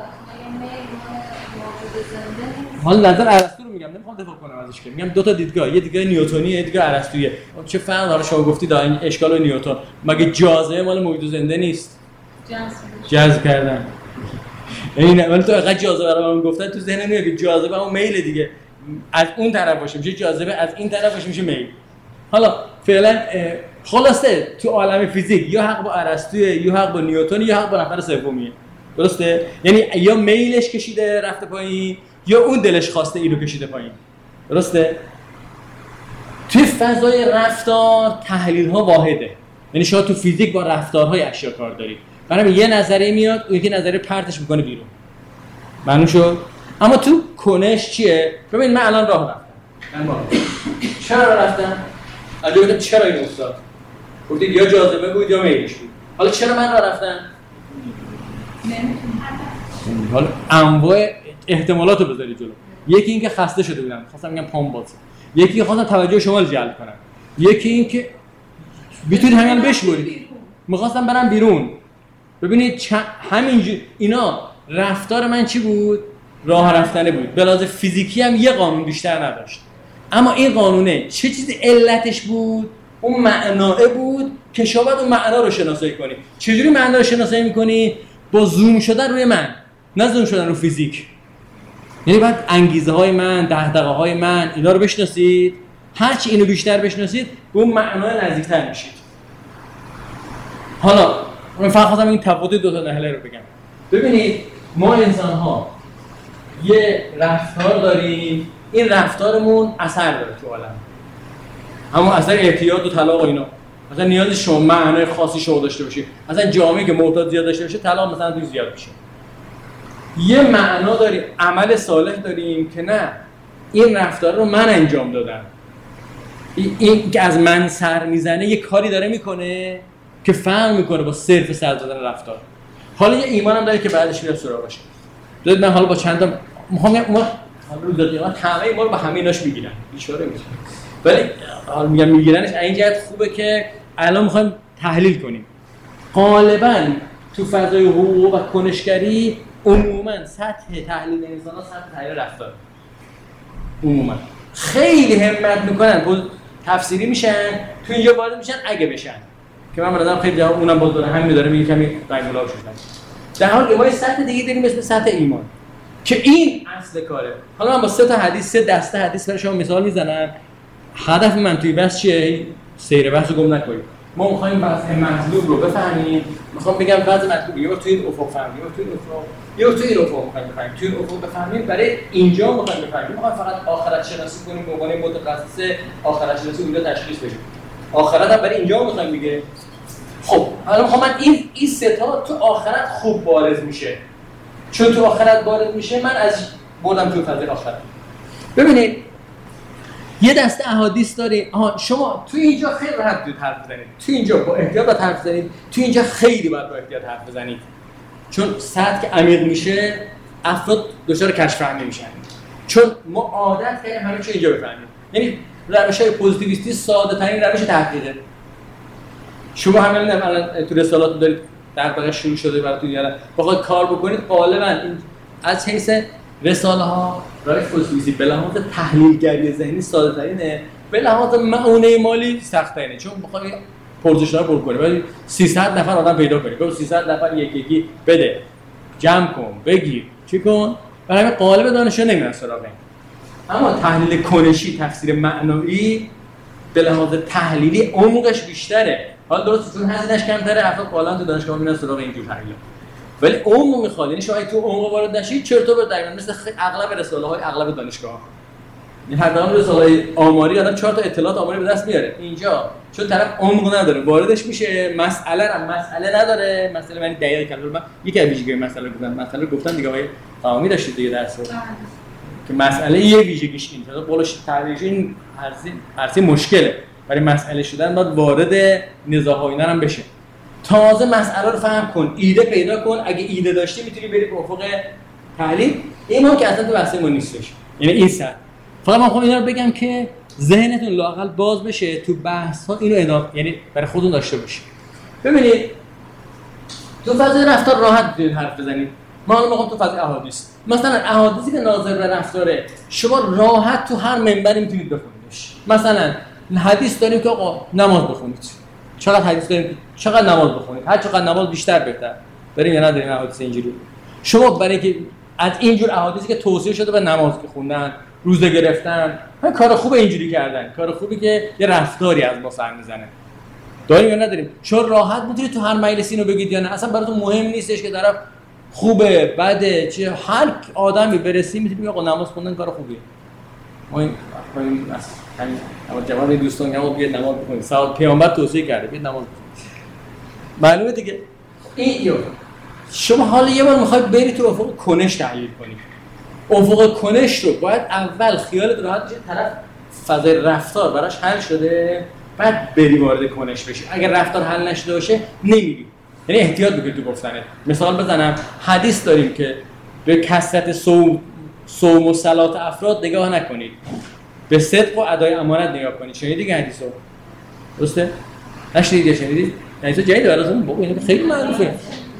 حالا نظر ارسطو رو میگم نمیخوام دفاع کنم ازش که میگم دو تا دیدگاه یه دیدگاه نیوتنی یه دیدگاه ارسطویی. چه فرق داره شما گفتی در این اشکال نیوتن مگه جاذبه مال موجود زنده نیست؟ جذب کردن. این ولی تو اگه جاذبه رو من گفتن تو ذهن میاد که جاذبه همون میل دیگه از اون طرف باشه میشه جاذبه از این طرف باشه میشه میل. حالا فعلا خلاصه تو عالم فیزیک یا حق با ارسطویی یا حق با نیوتن یا حق با نفر سومیه. درسته؟ یعنی یا میلش کشیده رفته پایین یا اون دلش خواسته اینو کشیده پایین. درسته؟ توی فضای رفتار تحلیل ها واحده. یعنی شما تو فیزیک با رفتارهای اشیا کار دارید. برای یه نظریه میاد، اون یکی نظریه پرتش میکنه بیرون. معنی شد؟ اما تو کنش چیه؟ ببین من الان راه رفتم. چرا راه رفتم؟ اگه بگم چرا این افتاد؟ گفتید یا جاذبه بود یا میلش بود. حالا چرا من راه رفتم؟ حالا انواع احتمالاتو بذاری جلو. یکی این که خسته شده بودم، خواستم بگم پام بازه. یکی خواستم توجه شما رو جلب کنم. یکی این که میتونید همین بشورید. می‌خواستم برم بیرون. ببینید همینجور اینا رفتار من چی بود؟ راه رفتنه بود. به لحاظ فیزیکی هم یه قانون بیشتر نداشت. اما این قانونه چه چیز علتش بود؟ اون معناه بود که شما باید اون معنا رو شناسایی کنی. چجوری معنا رو شناسایی می‌کنی؟ با زوم شدن روی من، نه زوم شدن رو فیزیک. یعنی باید انگیزه های من، دغدغه های من اینا رو بشناسید. هرچی اینو بیشتر بشناسید به اون معنای نزدیک‌تر میشید. حالا من فقط خواستم این تفاوت دو تا نهله رو بگم. ببینید ما انسان‌ها یه رفتار داریم، این رفتارمون اثر داره تو عالم. همون اثر اعتیاد و طلاق و اینا. مثلا نیاز شما معنای خاصی شما داشته باشید. مثلا جامعه‌ای که معتاد زیاد داشته باشه طلاق مثلا توی زیاد میشه. یه معنا داریم، عمل صالح داریم که نه این رفتار رو من انجام دادم. این که از من سر میزنه یه کاری داره میکنه که فرق میکنه با صرف سر دادن رفتار. حالا یه ایمانم داره که بعدش میره سراغش. من حالا با چند تا ما حالا رو قیامت همه ما رو با همیناش میگیرن. اشاره میکنم. ولی حالا میگم میگیرنش این جهت خوبه که الان میخوایم تحلیل کنیم. غالبا تو فضای حقوق و کنشگری عموما سطح تحلیل انسان‌ها سطح تحلیل رفتار. عموما خیلی همت میکنن تفسیری میشن تو اینجا وارد میشن اگه بشن که من برادرم خیلی جواب اونم باز داره همین داره میگه کمی قیمولا شدن. در حالی که ما یه سطح دیگه داریم اسم سطح ایمان که این اصل کاره. حالا من با سه دسته حدیث برای شما مثال میزنم. هدف من توی بحث چیه؟ سیر بحث رو گم نکنید. ما می‌خوایم بحث مطلوب رو بفهمیم. می‌خوام بگم بعضی مطلوب یه تو این افق فهمیم، یا تو این افق می‌خوایم بفهمیم. تو این افق بفهمیم برای اینجا می‌خوایم بفهمیم. می‌خوایم فقط آخرت شناسی کنیم به عنوان متخصص آخرت شناسی اونجا تشخیص بدیم. آخرت هم برای اینجا می‌خوایم دیگه. خب حالا می‌خوام من این سه تا تو آخرت خوب بارز میشه. چون تو آخرت بارز میشه من از بردم تو فضای آخرت. ببینید یه دسته احادیث داریم. شما تو اینجا خیلی راحت بود حرف بزنید. تو اینجا با احتیاط باید حرف بزنید. تو اینجا خیلی باید با احتیاط حرف بزنید. چون سطح که عمیق میشه افراد دچار کشف فهمی میشن. چون ما عادت کردیم همه چی اینجا بفهمیم. یعنی روش‌های پوزیتیویستی ساده ترین روش تحقیقه. شما همین الان تو رسالات دارید در واقع شروع شده براتون یاد. بخواید کار بکنید غالبا این از حیث رساله ها راه پوزیتیویستی به لحاظ تحلیلگری ذهنی ساده ترینه، به لحاظ معونه مالی سخت ترینه. چون بخواید پرزش‌ها رو پر کنید ولی 300 نفر آدم پیدا کنید. گفت 300 نفر یکی بده. جمع کن، بگیر، چی کن؟ برای همین قالب دانشجو نمیرن سراغ این. اما تحلیل کنشی، تفسیر معنایی به لحاظ تحلیلی عمقش بیشتره. حالا درسته چون هزینه‌اش کمتره افراد قالا تو دانشگاه میرن سراغ اینجور تحلیل. ولی عمق میخواد. یعنی شما اگه تو عمق وارد نشید چرت و پرت دقیقاً مثل اغلب رساله‌های اغلب دانشگاه. این هر دام رساله‌های آماری آدم 4 تا اطلاعات آماری به دست میاره. اینجا چون طرف عمق نداره واردش میشه، مسئله نداره. مسئله من دقیق کردم. من یکی از ویژگی مسئله گفتم دیگه آقای قوامی داشتید دیگه درس که مسئله یه ویژگیش این تا قولش تعریفش این هرسی مشکله. برای مسئله شدن باید وارد نزاع‌ها اینا هم بشه. تازه مسئله رو فهم کن، ایده پیدا کن. اگه ایده داشتی میتونی بری به افق تحلیل. این که اصلا تو بحث ما نیستش. یعنی این سر. فقط من خواهم اینا رو بگم که ذهنتون لااقل باز بشه تو بحث‌ها اینو اضافه یعنی برای خودتون داشته باشید. ببینید تو فضای رفتار راحت میتونید حرف بزنید. ما الان میخوام تو فضای احادیث. مثلا احادیثی که ناظر به رفتاره شما راحت تو هر منبری میتونید بخونیدش. مثلا حدیث داریم که آقا نماز بخونید. چقدر حدیث داریم چقدر نماز بخونید. هر چقدر نماز بیشتر بهتر. داریم یا نداریم احادیث اینجوری. شما برای که از اینجور احادیثی که توصیه شده به نماز که خوندن، روزه گرفتن، کار خوب اینجوری کردن. کار خوبی که یه رفتاری از ما سر میزنه. داریم یا نداریم؟ چون راحت میتونید تو هر مجلسی اینو بگید یا نه. اصلا براتون مهم نیستش که طرف خوبه بده چه هر آدمی برسی میتونه بگه آقا نماز خوندن کار خوبیه. ما این اما جواب دوستان میگم بیاد نماز بخونید. سال پیامبر توصیه کرده بیاد نماز بخونید. معلومه دیگه. این شما حالا یه بار میخواید بری تو افق کنش تحلیل کنید. افق کنش رو باید اول خیالت راحت بشه طرف فضای رفتار براش حل شده، بعد بری وارد کنش بشی. اگر رفتار حل نشده باشه نمیری. یعنی احتیاط بکنید تو گفتنت. مثال بزنم، حدیث داریم که به کثرت صوم و صلات افراد نگاه نکنید، به صدق و ادای امانت نگاه کنید. شنیدید دیگه حدیثو؟ درسته؟ نشنیدید؟ شنیدید؟ حدیث جدید براتون بابا اینا خیلی معروفه.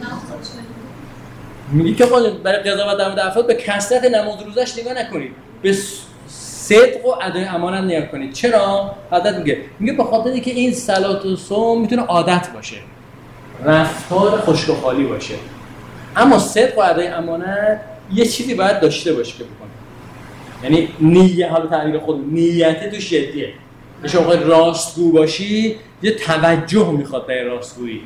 میگه که برای قضاوت در مورد افراد به کثرت نماز روزش نگاه نکنید، به صدق و ادای امانت نگاه کنید. چرا؟ عادت میگه به خاطر اینکه این صلات و صوم میتونه عادت باشه، رفتار خشک و خالی باشه. اما صدق و ادای امانت یه چیزی باید داشته باشه که بکنه. یعنی نیت، حالا تعبیر خود نیت تو جدیه. شما بخوای راستگو باشی یه توجه میخواد در راستگویی.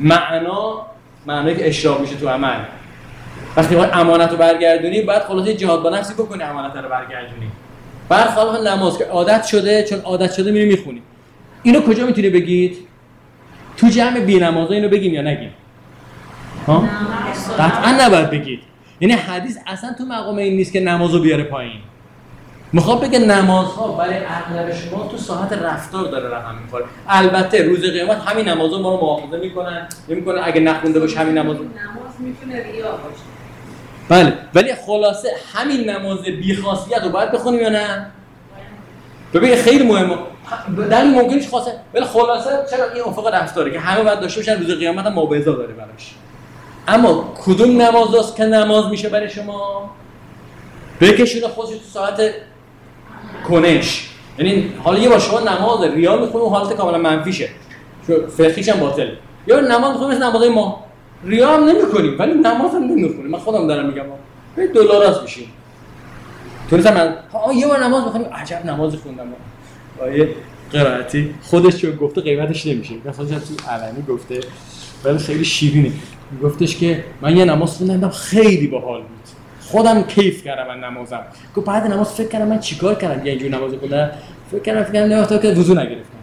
معنایی که اشراق میشه تو عمل. وقتی باید امانت رو برگردونی باید خلاصه جهاد با نفسی بکنی، امانت رو برگردونی. برخلاف نماز که عادت شده، چون عادت شده میری میخونی. اینو کجا میتونی بگید؟ تو جمع بی‌نمازا اینو بگیم یا نگیم؟ ها؟ قطعا نباید بگید. یعنی حدیث اصلا تو مقام این نیست که نمازو بیاره پایین. میخوام بگه نمازها برای اغلب شما تو ساحت رفتار داره رقم میخوره. البته روز قیامت همین نمازا ما رو مؤاخذه نمیکنن اگه نخونده باشه همین نماز میتونه ریا باشه. بله، ولی خلاصه همین نماز بی‌خاصیت رو باید بخونیم یا نه؟ ببین خیلی مهمه. در این ممکنه خاصه، ولی خلاصه چرا این افق رفتاره که همه باید داشته باشن، روز قیامت هم موعظه داره براش. اما کدوم نمازاست که نماز میشه برای شما؟ بکشونه خودش تو ساعت کنش. یعنی حالا یه با شما نماز ریا میخونه و حالت کاملا منفیشه، فقهیش هم باطل. یا نماز میخونه مثل نمازهای ما، ریا هم نمی‌کنیم ولی نماز هم نمی‌خونیم. من خودم دارم میگم به $2 میشیم. تو مثلا یه بار نماز می‌خونیم، عجب نمازی خوندم. آیه قرائتی خودش چون گفته قیمتش نمیشه. مثلا تو علنی گفته ولی خیلی شیرینه. گفتش که من یه نماز خوندم خیلی باحال بود. خودم کیف کردم من نمازم. گفت بعد نماز فکر کردم من چیکار کردم؟ یه اینجور نماز خوندم. فکر کردم نه که وضو نگرفتم.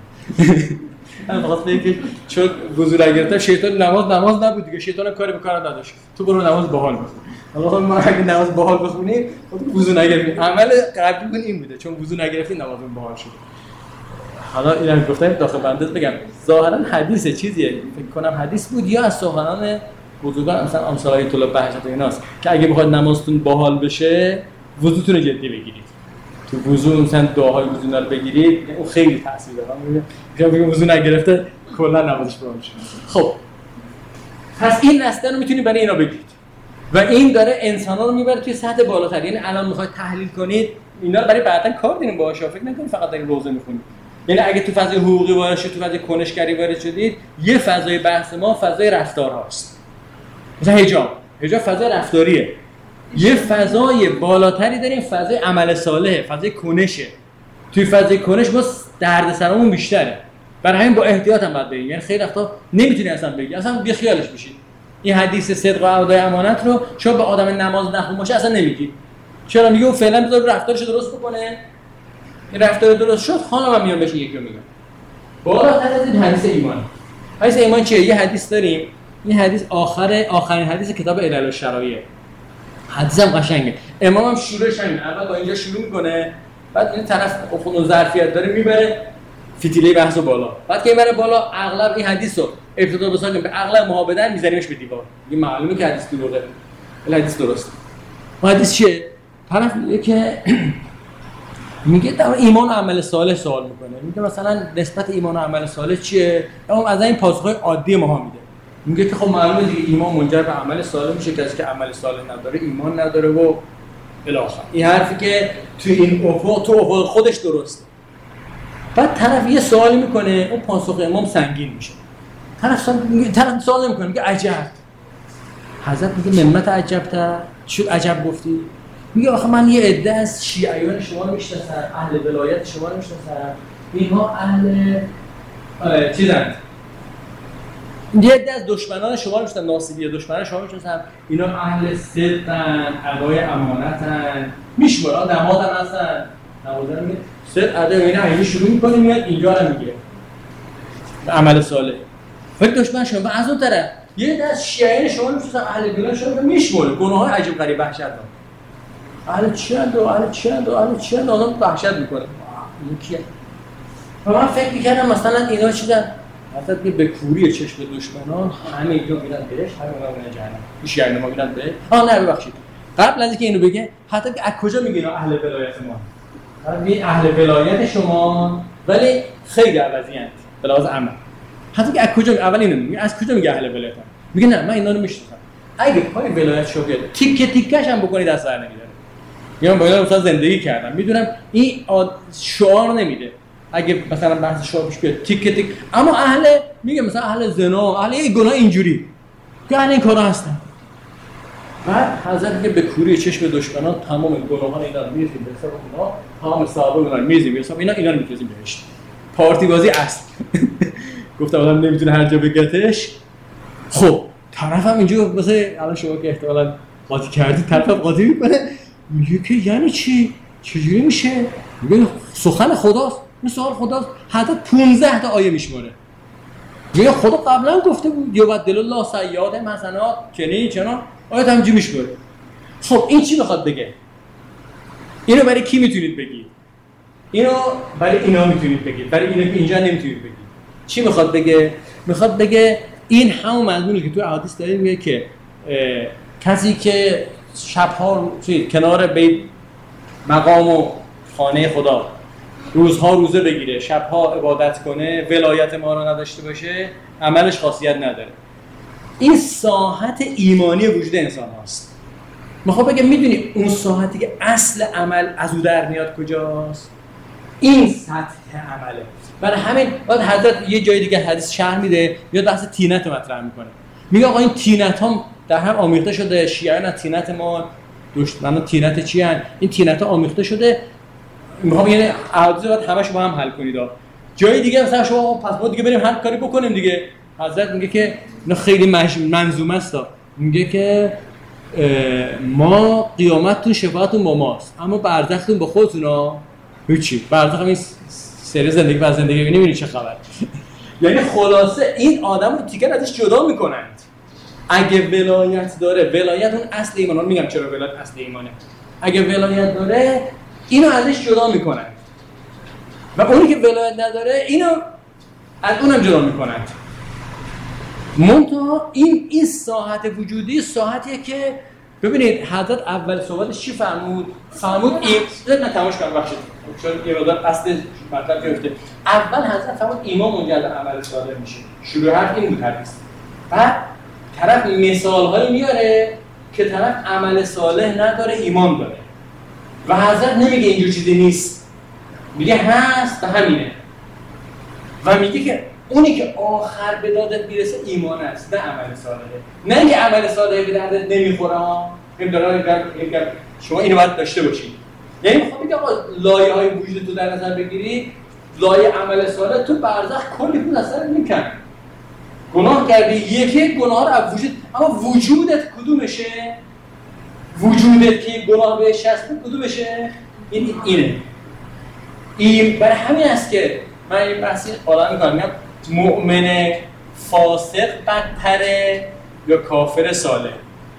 من خواست بگم که چون وضو نگرفتم شیطان نماز نبود دیگه، شیطان کاری به کار نداشت. تو برو نماز باحال بخون. حالا ما اگه نماز باحال بخونیم وضو نگرفتیم. عمل قبلیمون این بوده، چون وضو نگرفتیم نمازمون باحال شد. حالا اینم گفتم داخل بنده بگم ظاهرا حدیث چیزیه، فکر کنم حدیث بود یا از سخنان بزرگان مثلا امثال آیت الله بهجت ایناست که اگه بخواید نمازتون باحال بشه وضوتون رو جدی بگیرید. تو وضو مثلا دعاهای وضو رو بگیرید، اون خیلی تاثیر داره. میگم وضو نگرفته کلا نمازش باحال میشه. خب پس این نسته رو میتونید برای اینا بگید و این داره انسانا رو میبره توی سطح بالاتر. یعنی الان میخواید تحلیل کنید اینا رو برای بعداً کار دارین باهاش، فکر نکنید فقط دارین روزه میخونید. یعنی اگه تو فضای حقوقی وارد شدید، تو فضای کنشگری وارد شدید، یه فضای بحث ما فضای رفتارهاست. مثلا حجاب فضای رفتاریه. یه فضای بالاتری داریم، فضای عمل صالحه، فضای کنشه. توی فضای کنش ما دردسرامون بیشتره. برای همین با احتیاط هم باید بریم. یعنی خیلی وقتا نمیتونی اصلا بگی، اصلا بی خیالش بشید. این حدیث صدق و ادای امانت رو شما به آدم نماز نخون باشه اصلا نمیگی. چرا میگه اون فعلا بذار رفتارش درست بکنه. این رفتار درست شد، حالا من میام بهش یکی رو میگم. بالاتر از این حدیث ایمان. حدیث ایمان چیه؟ یه حدیث داریم. این حدیث آخرین حدیث کتاب علل الشرایع. حدیث هم قشنگه. امام هم شروعش همینه. اول با اینجا شروع میکنه، بعد این طرف افق و ظرفیت داره میبره فتیله بحثو بالا. بعد که میبره بالا اغلب این حدیثو ابتدا بسازیم به اغلب ما بدن میذاریمش به دیوار. این معلومه که حدیث دروغه. این حدیث درسته. حدیث چیه؟ طرف میگه که میگه در ایمان و عمل صالح سوال میکنه. میگه مثلا نسبت ایمان و عمل صالح چیه؟ اما از این پاسخهای عادی ما میده. میگه که خب معلومه دیگه ایمان منجر به عمل صالح میشه، کسی که عمل صالح نداره ایمان نداره و الی آخر. این حرفی که تو این افق خودش درسته. بعد طرف یه سوالی میکنه، اون پاسخ امام سنگین میشه. طرف سوال نمیکنه، میگه عجب. حضرت میگه ممت عجبت؟ چی عجب گفتی؟ میگه آخه من یه عده از شیعیان شما رو میشناسم، اهل ولایت شما رو میشناسم، اینها اهل چیزند، یه عده از دشمنان شما میشن، ناصبی دشمنان شما میشن، اینا اهل صدقن، ادای امانتن، میشورن، نمازن هستن، نمازن میگه صدق ادای اینا همین شروع میکنه میاد اینجا رو میگیره عمل صالح. ولی دشمن شما از اون طرف یه عده از شیعیان شما میشن، اهل بیرون شما میشموره گناه‌های عجیب غریب وحشتناک. اهل چند آدم وحشت میکنه. این کیه؟ و من فکر میکردم مثلا اینا چیزن حتی به کوری چشم دشمنان همه اینا میرن بهش، همه اونا میرن جهنم. هیچ یعنی ما میرن بهش. نه ببخشید. قبل از اینکه اینو بگه حتی که از کجا میگین اهل ولایت ما؟ میگن اهل ولایت شما ولی خیلی عوضی‌اند به لحاظ عمل. حتی که از کجا اول اینو میگه از کجا میگه اهل ولایت؟ میگه نه من اینا رو میشناسم. اگه پای ولایت شو بیاد تیکه تیکش هم بکنید از سر نمیاد. یا من با اینا مثلا زندگی کردم میدونم این شعار نمیده. اگه مثلا بحث شعار پیش بیاد تیک تیک، اما اهل میگه مثلا اهل زنا، اهل یه گناه اینجوری که اهل این کارا هستن. بعد حضرت میگه به کوری چشم دشمنان تمام گناهان اینا رو میریزیم به حساب اونا، تمام ثواب اونا رو میریزیم به حساب اینا رو میریزیم بهش. پارتی بازی اصل. گفتم آدم نمیتونه هر جا بگتش. خب طرفم اینجا مثلا الان شما که احتمالاً قاطی کردید طرفم قاطی میکنه میگه که یعنی چی؟ چجوری میشه؟ میگه سخن خداست. این سوال خداست. حتی 15 تا آیه میشماره. میگه خدا قبلا گفته بود یبدل الله سیئاتهم حسنات چنان آیات همینجوری میشماره. خب این چی میخواد بگه؟ اینو برای کی میتونید بگید؟ اینو برای اینا میتونید بگید. برای اینا که اینجا نمیتونید بگید. چی میخواد بگه؟ میخواد بگه این همون مضمونی که تو احادیث داره میگه که کسی که شب‌ها کنار بیت مقام و خانه خدا روزها روزه بگیره، شب‌ها عبادت کنه، ولایت ما رو نداشته باشه، عملش خاصیت نداره. این ساحت ایمانی وجود انسان هاست. میخوام بگم میدونی اون ساحتی که اصل عمل از او در میاد کجاست؟ این سطح عمله. برای همین بعد حضرت یه جای دیگه حدیث شرح میده، میاد بحث تینت رو مطرح میکنه. میگه آقا این تینت ها در هم آمیخته شده، شیعیان از تینت ما دشمنان تینت چی هن؟ این تینت ها آمیخته شده. میخوام یعنی احادیث رو همش با هم حل کنید. جای دیگه مثلا شما پس ما دیگه بریم هر کاری بکنیم دیگه. حضرت میگه که اینا خیلی منظومه است. میگه که ما قیامتتون شفاعتون با ماست، اما برزختون با خودتون هیچی. برزخ همین سری زندگی و زندگی ببینید چه خبر. یعنی خلاصه این آدم رو تیکر ازش جدا میکنند. اگه ولایت داره، ولایت اون اصل ایمان، میگم چرا ولایت اصل ایمانه. اگه ولایت داره اینو ازش جدا میکنند و اونی که ولایت نداره اینو از اونم جدا میکنند. منتها این ساحت وجودی ساحتیه که ببینید حضرت اول صحبتش چی فرمود این نتماش کنم بخشید چون یه مقدار اصل مطلب گرفته. اول حضرت فرمود ایمان منجر به عمل صالح میشه. شروع حرف این بود حدیث. بعد طرف مثال‌هایی میاره که طرف عمل صالح نداره ایمان داره و حضرت نمیگه اینجور چیزی نیست، میگه هست و همینه و میگه که اونی که آخر به دادت میرسه ایمان است نه عمل صالحه. نه اینکه عمل صالح به دردت نمیخوره میگم شما اینو باید داشته باشید. یعنی میخوام بگم لایه های وجود تو در نظر بگیری، لایه عمل صالح تو برزخ کلی بود اثر میکنه. گناه کردی یکی گناه رو از وجود، اما وجودت کدومشه؟ وجودت که گناه بهش چسبه کدومشه؟ اینه. این برای همین است که من این بحثی حالا میگم مؤمن فاسق بدتره یا کافر صالح؟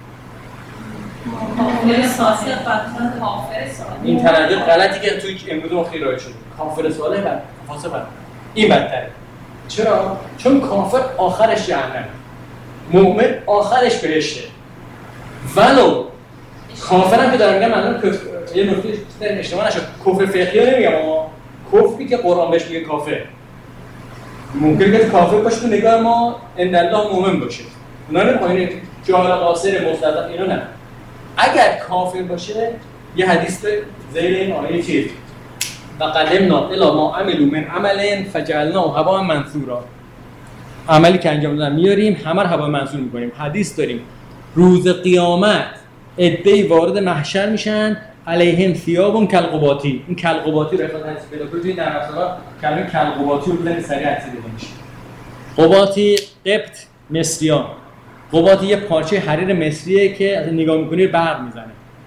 کافر فاسق بدتر کافر صالح. این تردید غلطی که توی امروز ما خیلی رایج شده. کافر صالح بدتر، فاسق بدتر. این بدتره. چرا؟ چون کافر آخرش جهنم، مؤمن آخرش بهشته. ولو کافرم که دارم میگم منظورم یه نکته اشتباه نشه، کفر فقهی نمیگم اما کفری که قرآن بهش میگه کافر. ممکنه که کافر باشه تو نگاه ما ان الله مؤمن باشه. اونا نمیخوان جاهل قاصر مستضعف اینو نه. اگر کافر باشه یه حدیث زیر این آیه چیه؟ وقدمنا الی ما عملوا من عمل فجعلناه هباء منثورا. عملی که انجام دادن میاریم همه رو هباء منثور میکنیم. حدیث داریم روز قیامت عده‌ای وارد محشر میشن علیهم ثیاب کالقباطی. این کالقباطی رو خود حدیث پیدا کنید در مثلا کلمه کالقباطی رو بزنید سریع حدیث دیده میشه. قباطی قبط مصریان. قباط یه پارچه حریر مصریه که از نگاه میکنی برق میزنه.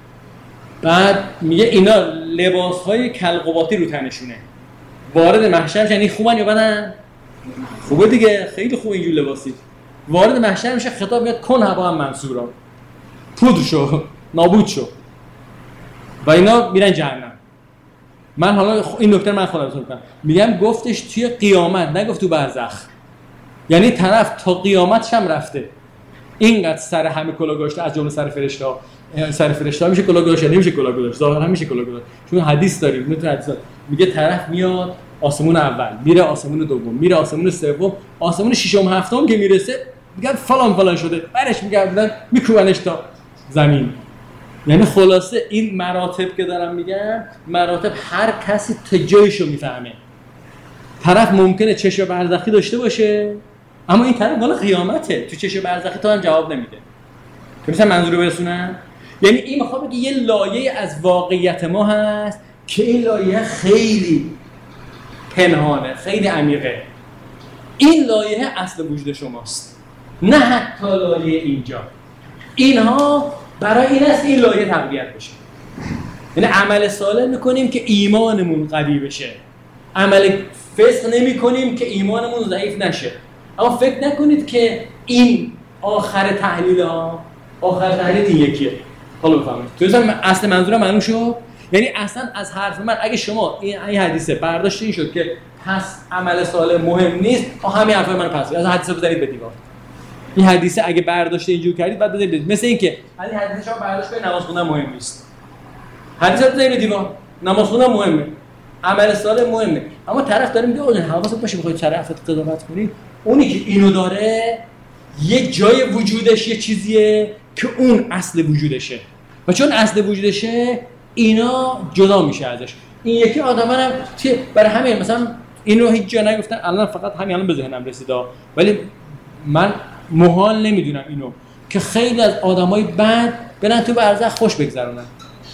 بعد میگه اینا لباسهای کلقباطی رو تنشونه. وارد محشر میشن. این خوبن یا بدن؟ خوبه دیگه، خیلی خوبه اینجور لباسی. وارد محشر میشه، خطاب میاد کن هوا هم منصورا، پودر شو، نابود شو و اینا میرن جهنم. من حالا این نکته من خودم میگم، میگم گفتش توی قیامت، نگفت تو برزخ. یعنی طرف تا قیامتش هم رفته، اینقدر سر همه کلاه گذاشته، از جمله سر فرشته‌ها. سر فرشته‌ها میشه کلاه گذاشت، نمیشه کلاه گذاشت، ظاهرا میشه کلاه گذاشت. چون حدیث داریم، میتونه حدیث میگه طرف میاد آسمون اول، میره آسمون دوم، میره آسمون سوم، آسمون ششم هفتم که میرسه میگن فلان شده، برش میگردن میکوبنش تا زمین. یعنی خلاصه این مراتب که دارم میگم، مراتب هر کسی تا جایشو میفهمه. طرف ممکنه چشم برزخی داشته باشه، اما این طرف مال قیامته، تو چشم برزخی تو هم جواب نمیده. مثلا منظورو برسونم، یعنی این میخواد بگه یه لایه از واقعیت ما هست که این لایه خیلی پنهانه، خیلی عمیقه. این لایه اصل وجود شماست، نه حتی لایه اینجا. اینها برای این است این لایه تقویت بشه. یعنی عمل صالح میکنیم که ایمانمون قوی بشه، عمل فسق نمیکنیم که ایمانمون ضعیف نشه. اما فکر نکنید که این آخر تحلیل ها، آخر تحلیل این یکیه. حالا بفهمید تو اصل منظورم معلوم شد؟ یعنی اصلا از حرف من اگه شما این حدیثه برداشت این شد که پس عمل صالح مهم نیست، همین حرفای من پس از حدیثه بزنید به دیوار. این حدیثه اگه برداشت اینجور کردید بعد بزنید، مثل این که این حدیثه شما برداشت کنید نماز خوندن مهم نیست، حدیثه بزنید به دیوار، نماز خوندن مهمه، عمل صالح مهمه. اما طرف داره میگه اون حواست باشه بخواید طرفت قضاوت کنید، اونی که اینو داره یه جای وجودش یه چیزیه که اون اصل وجودشه و چون اصل وجودشه اینا جدا میشه ازش. این یکی آدمانم برای همین مثلا اینو هیچ جا نگفتن، الان فقط همین الان به ذهنم رسید، ولی من محال نمیدونم اینو که خیلی از آدمای بد برن تو برزخ خوش بگذرونن.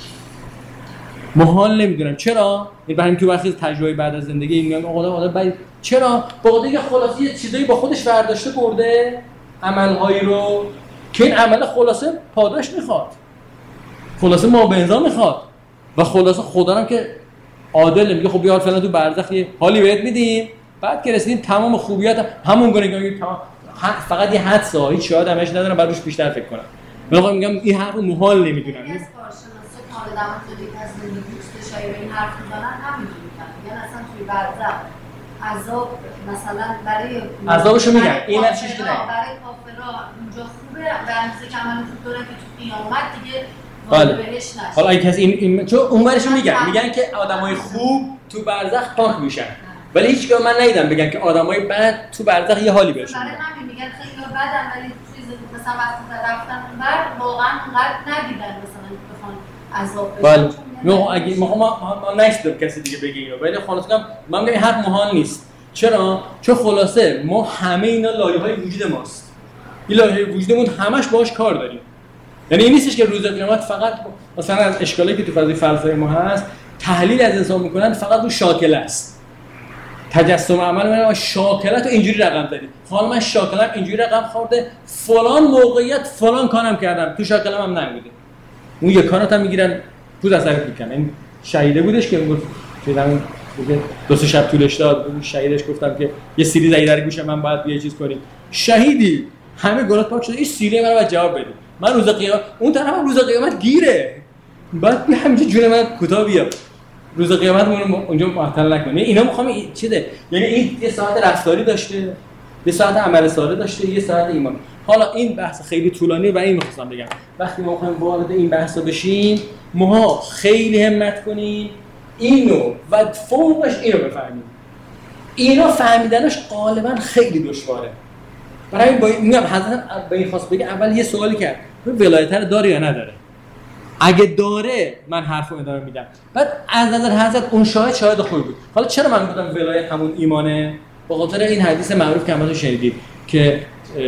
محال نمیدونم چرا، برای تو وقتی تجربه بعد از زندگی میگم آقا بعد چرا با دیگه خلاصه یه چیزایی با خودش برداشته برده، عملهایی رو که این عمل خلاصه پاداش میخواد، خلاصه ما به انضا میخواد و خلاصه خدا هم که عادل میگه خب بیا فلان تو برزخ یه حالی بهت میدیم، بعد که رسیدیم تمام خوبیات همون گونه تمام فقط یه حدس ها هیچ شاید همش ندارم بعد روش بیشتر فکر کنم. من میگم این حرف محال نمیدونم. از کارشناسا که حالا در مورد از زندگی استشاری به این حرف میزنن همینجوری میگن، میگن اصلا توی برزخ عذاب مثلا برای عذابشو میگن این چیزی که نه برای کافرها اونجا خوبه به اندازه که عمل خوب داره که تو قیامت دیگه بله. بهش نشه. حالا این کسی این چون اونورشو میگن که آدمای خوب تو برزخ پاک میشن، ولی هیچگاه من ندیدم بگن که آدمای بد تو برزخ یه حالی بهشون برای همین میگن خیلی بدن ولی چیز مثلا وقتی رفتن اونور واقعا اونقدر ندیدن مثلا بخوان عذاب بشن. بله اگه ما نشدم کسی دیگه بگه اینو، ولی خلاص من میگم حرف محال نیست. چرا؟ چون خلاصه ما همه اینا لایه‌های وجود ماست، این لایه‌های وجودمون همش باهاش کار داریم. یعنی این نیستش که روز قیامت فقط مثلا از اشکالی که تو فضای فلسفه ما هست تحلیل از انسان میکنن فقط رو شاکله است، تجسم عمل من شاکلت رو اینجوری رقم زدید، حالا من شاکلم اینجوری رقم خورده فلان موقعیت فلان کارم کردم تو شاکلم هم نمیده، اون یک کارات هم میگیرن پود اثرت میکنن. این شهیده بودش که میگفت چیزام دو سه شب طولش داد، شهیدش گفتم که یه سیلی زدی در گوشم من باید یه چیز کنیم، شهیدی همه گناهات پاک شده این سیلی منو باید جواب بده، من روز قیامت اون طرفم روز قیامت گیره بعد همینجوری جون من کوتاه بیا روز قیامت اونجا معطل نکنه. اینا میخوام چیه، یعنی این یه ساعت رفتاری داشته، یه ساعت عمل صالح داشته، یه ساعت ایمان. حالا این بحث خیلی طولانیه و این میخواستم بگم وقتی ما میخوایم وارد این بحثا بشیم ما خیلی همت کنیم اینو و فوقش اینو بفهمیم. اینا فهمیدنش غالبا خیلی دشواره. برای میگم حضرت به این خواست بگه اول یه سوالی کرد ولایت رو داره یا نداره. اگه داره من حرفو ادامه میدم. بعد از نظر حضرت اون شاهد خوبی بود. حالا چرا من گفتم ولایت همون ایمانه؟ به خاطر این حدیث معروف که همتون شنیدید که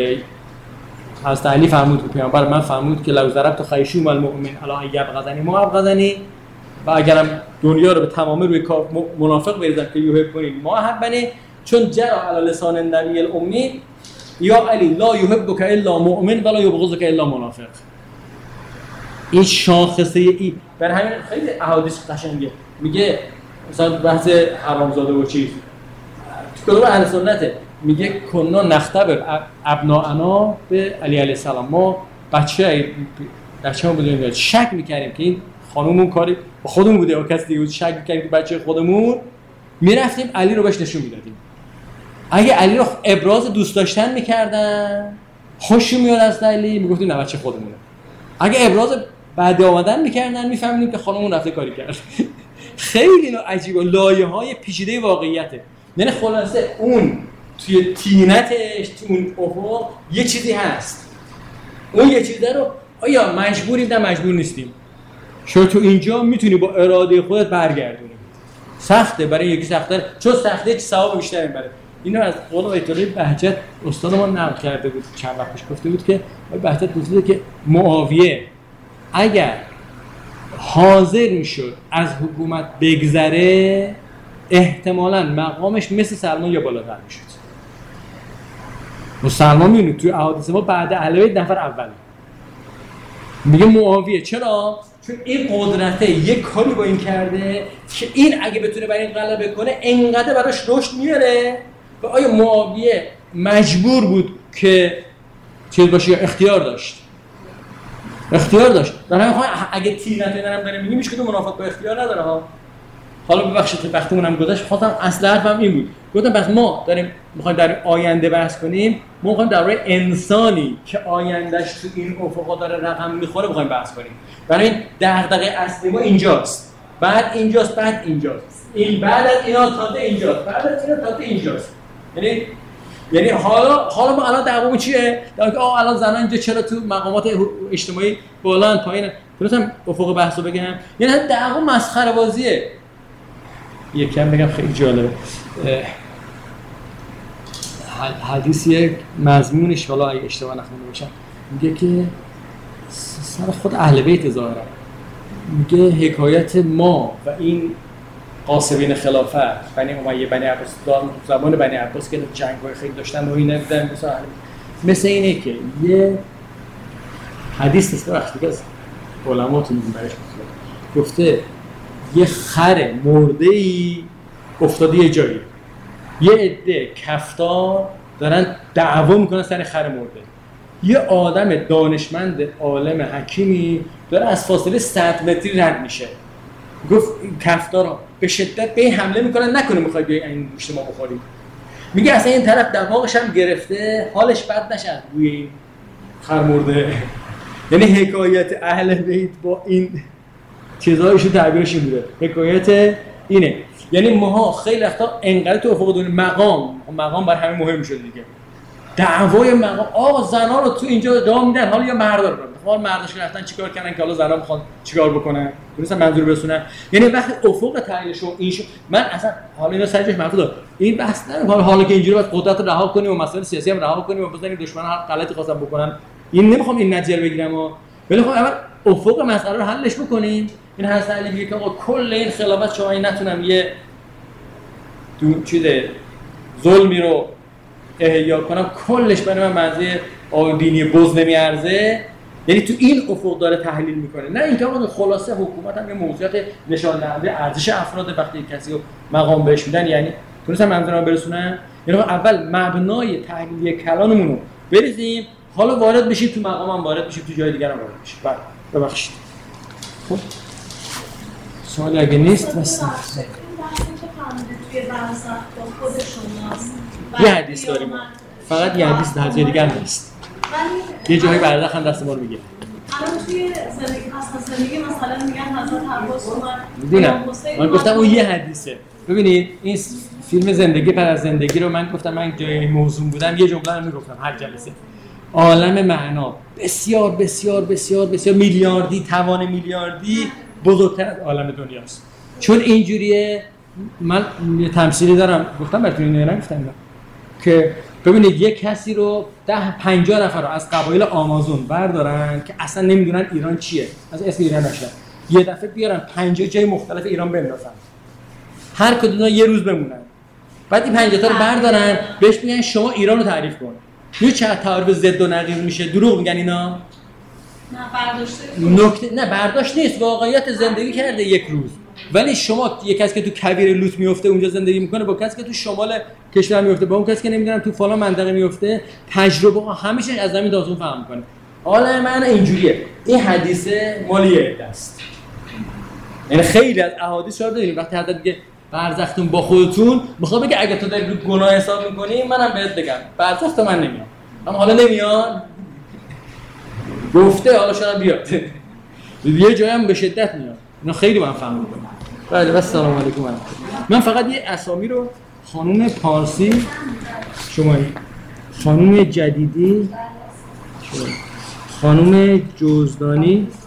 حضرت علی فرمود که پیامبر من فرمود که لو ضربت خیشوم المؤمن الا یبغضنی ما ابغضنی، و اگرم دنیا رو به تمام روی منافق بریزم که یحبنی ما احبنی، چون جرى علی لسان النبی الامی یا علی لا یحبک الا مؤمن ولا یبغضک الا منافق. این شاخصه ای برای همین خیلی احادیث قشنگه. میگه مثلا بحث حرامزاده و چیز تو کتاب اهل سنته، میگه کنا نختبر ابناءنا به علی علیه السلام. ما بچه‌ها بودیم شک می‌کردیم که این خانومون کاری با خودمون بوده یا کسی دیگه بود، شک می‌کردیم که بچه خودمون، میرفتیم علی رو بهش نشون میدادیم. اگه علی رو ابراز دوست داشتن می‌کردن، خوشی میاد از علی، میگفتیم نه بچه خودمونه. اگه ابراز بعد آمدن می‌کردن، می‌فهمیدیم که خانومون رفته کاری کرد. خیلی عجیبه، لایه‌های پیچیده واقعیته. یعنی خلاصه اون توی تینتش، تو اون افق یه چیزی هست. اون یه چیزه رو آیا مجبوریم نه مجبور نیستیم. شما تو اینجا میتونی با اراده خودت برگردونی. سخته برای یکی سخته، چون سخته ثواب بیشتری میبره. اینو از قول آیت الله بهجت استاد ما نقل کرده بود، چند وقت پیش گفته بود که بهجت گفته که معاویه اگر حاضر میشد از حکومت بگذره احتمالاً مقامش مثل سلمان یا بالاتر میشد. و سلمان میبینید توی احادیث ما بعد اهل بیت نفر اوله. میگه معاویه چرا؟ چون این قدرته یک کاری با این کرده که این اگه بتونه بر این غلبه کنه انقدر براش رشد میاره. و آیا معاویه مجبور بود که چیز باشه یا اختیار داشت؟ اختیار داشت. برای همین اگه تیرنده نرم داره میگه میشه که منافق با اختیار نداره ها. حالا ببخشید وقتمون هم گذشت، خواستم اصل حرفم این بود. گفتم بس ما داریم میخوایم در آینده بحث کنیم، ما میخوایم درباره انسانی که آیندهش تو این افقا داره رقم میخوره میخوایم بحث کنیم. برای این دغدغه اصلی ما اینجاست. بعد اینجاست، بعد اینجاست. این بعد از اینا تا اینجاست. بعد از اینا تا اینجاست. یعنی حالا ما الان دعوامون چیه؟ که الان زنان اینجا چرا تو مقامات اجتماعی بالان پایین؟ درستم افق بحثو بگم. یعنی دعوا مسخره بازیه. یکم بگم خیلی جالبه. حدیثی مضمونش حالا اگه اشتباه نخونده باشم میگه که سر خود اهل بیت ظاهرا میگه حکایت ما و این قاسمین خلافت بنی امیه بنی عباس زمان بنی عباس که جنگ‌های خیلی داشتن و اینا بودن مثل اینه که یه حدیث است وقتی که از علماتون برش گفته یه خر مرده‌ای افتاده یه جایی، یه عده کفتار دارن دعوا میکنن سر خر مرده، یه آدم دانشمند عالم حکیمی داره از فاصله 100 متری رد میشه. گفت کفتارا به شدت به حمله میکنن نکنه میخوای بیای این گوشت ما بخوریم. میگه اصلا این طرف دماغش هم گرفته، حالش بد نشه روی این خر مرده. یعنی حکایت اهل بیت با این چیزایشو تعبیرش این بوده. حکایت اینه. یعنی ماها خیلی وقتا انقدر تو افق دنیا مقام بر همه مهم شده دیگه. دعوای مقام زنا رو تو اینجا ادعا میدن، حالا یا مردا رو. حالا مرداش رفتن چیکار کردن که حالا زنا میخوان چیکار بکنن؟ درسته منظور برسونن. یعنی وقتی افق تحلیلشو این شو من اصلا حالا اینا سرجش محفوظه. این بحث نه حالا که اینجوری باید قدرت رو رها کنیم و مسائل سیاسی هم رها کنیم و بزنیم دشمن هر غلطی خواستن بکنن. این نمیخوام این نتیجه رو بگیرم ولی خب اول افق مسئله رو حلش بکنیم. این حسن علی میگه که آقا کل این خلافت شما این نتونم یه چیز ظلمی رو احیا کنم، کلش برای من منزه دینی بز نمیارزه. یعنی تو این افق داره تحلیل میکنه، نه اینکه آقا خلاصه حکومت هم یه موضوعیت نشان دهنده ارزش افراد وقتی کسی رو مقام بهش میدن، یعنی تونستم منظورم برسونم. یعنی اول مبنای تحلیلی کلاممون رو بریزیم، حالا وارد بشیم تو مقامم، وارد بشیم تو جای دیگه هم وارد بشیم. بعد ببخشید. خب سوالی اگه نیست مثلا یه حدیث داریم، فقط یه حدیث در جای دیگر نیست. یه جایی بردخ هم دست ما رو میگه. الان توی زندگی مثلا میگن حضرت عباس اومد. میدونم. من گفتم اون یه حدیثه. ببینید این فیلم زندگی پر از زندگی رو من گفتم، من جای موضوع بودم یه جمله رو میگفتم هر جلسه. عالم معنا بسیار بسیار بسیار بسیار میلیاردی، توان میلیاردی بزرگتر از عالم دنیاست. چون اینجوریه. من یه تمثیلی دارم گفتم براتون، اینو نگفتم که ببینید یک کسی رو 10-50 نفر رو از قبایل آمازون بردارن که اصلا نمیدونن ایران چیه، از اسم ایران نشن، یه دفعه بیارن 50 جای مختلف ایران بندازن، هر کدوم یه روز بمونن، بعد این 50 تا رو بردارن بهش میگن شما ایران رو تعریف کن. میگه چه تعارف ضد و نقیض میشه. دروغ میگن اینا. نه برداشته نکته نه برداشت نیست، واقعیت زندگی کرده یک روز. ولی شما یک کسی که تو کویر لوت میفته اونجا زندگی میکنه با کسی که تو شمال کشور میفته با اون کسی که نمیدونم تو فلان منطقه میفته، تجربه ها همیشه از زمین داستان فهم میکنه. حالا من اینجوریه، این حدیث مال یک دست. یعنی خیلی از احادیث شما داریم وقتی حضرت میگه برزختون با خودتون، میخواد بگه اگه تو داری رو گناه حساب میکنی منم بهت بگم برزخت من نمیام. اما حالا نمیاد گفته، حالا شاید بیاد یه جایی هم به شدت میاد. اینا خیلی من فهم میکنم. بله بس سلام علیکم. من فقط یه اسامی رو خانم پارسی شمایی، خانم جدیدی، خانم جوزدانی